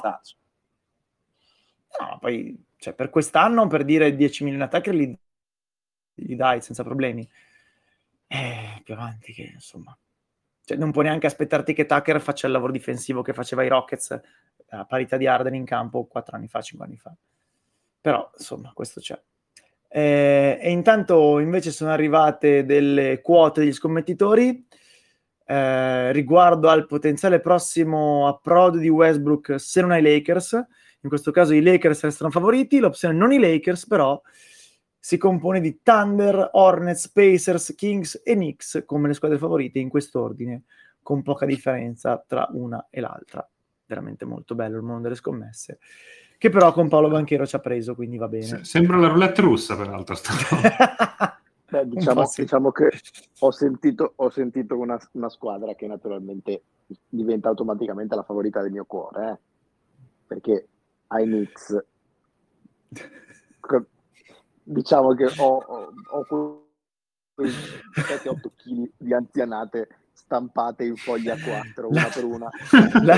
no, poi cioè, per quest'anno, per dire dieci milioni attacker li, li dai senza problemi. Eh, più avanti che, insomma... Cioè, non puoi neanche aspettarti che Tucker faccia il lavoro difensivo che faceva i Rockets a parità di Harden in campo quattro anni fa, cinque anni fa. Però, insomma, questo c'è. Eh, e intanto, invece, sono arrivate delle quote degli scommettitori eh, riguardo al potenziale prossimo approdo di Westbrook se non ai Lakers. In questo caso i Lakers restano favoriti, l'opzione non i Lakers, però si compone di Thunder, Hornets, Pacers, Kings e Knicks come le squadre favorite in quest'ordine, con poca differenza tra una e l'altra. Veramente molto bello il mondo delle scommesse, che però con Paolo Banchero ci ha preso, quindi va bene. Sembra la roulette russa, peraltro. Beh, diciamo, sì. diciamo che ho sentito, ho sentito una, una squadra che naturalmente diventa automaticamente la favorita del mio cuore, eh? Perché ai Knicks... diciamo che ho, ho, ho quei sette otto chili di anzianate stampate in foglia quattro, una per una, la...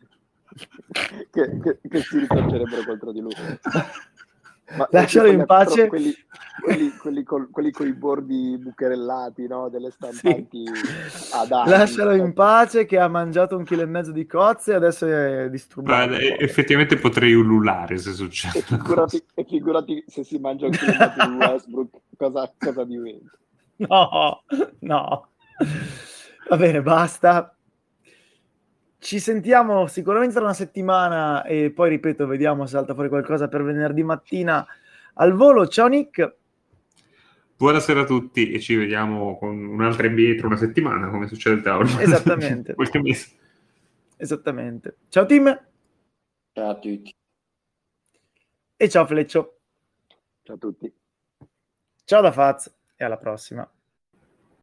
che, che, che si ritorcerebbero contro di lui. Ma lascialo in pace. Quelli, quelli, quelli, col, quelli con i bordi bucherellati, no? Delle stampanti sì. ad anni. Lascialo in pace che ha mangiato un chilo e mezzo di cozze e adesso è disturbato. Beh, effettivamente potrei ululare se succede. E figurati, e figurati se si mangia un chilo e mezzo di Westbrook, cosa, cosa diventa? No, no. Va bene, basta. Ci sentiamo sicuramente tra una settimana e poi, ripeto, vediamo se salta fuori qualcosa per venerdì mattina al volo. Ciao Nick. Buonasera a tutti e ci vediamo con un'altra N B A tra una settimana, come succede da ormai. Esattamente. Qualche mese. Esattamente. Ciao Tim. Ciao a tutti. E ciao Fleccio. Ciao a tutti. Ciao da Faz e alla prossima.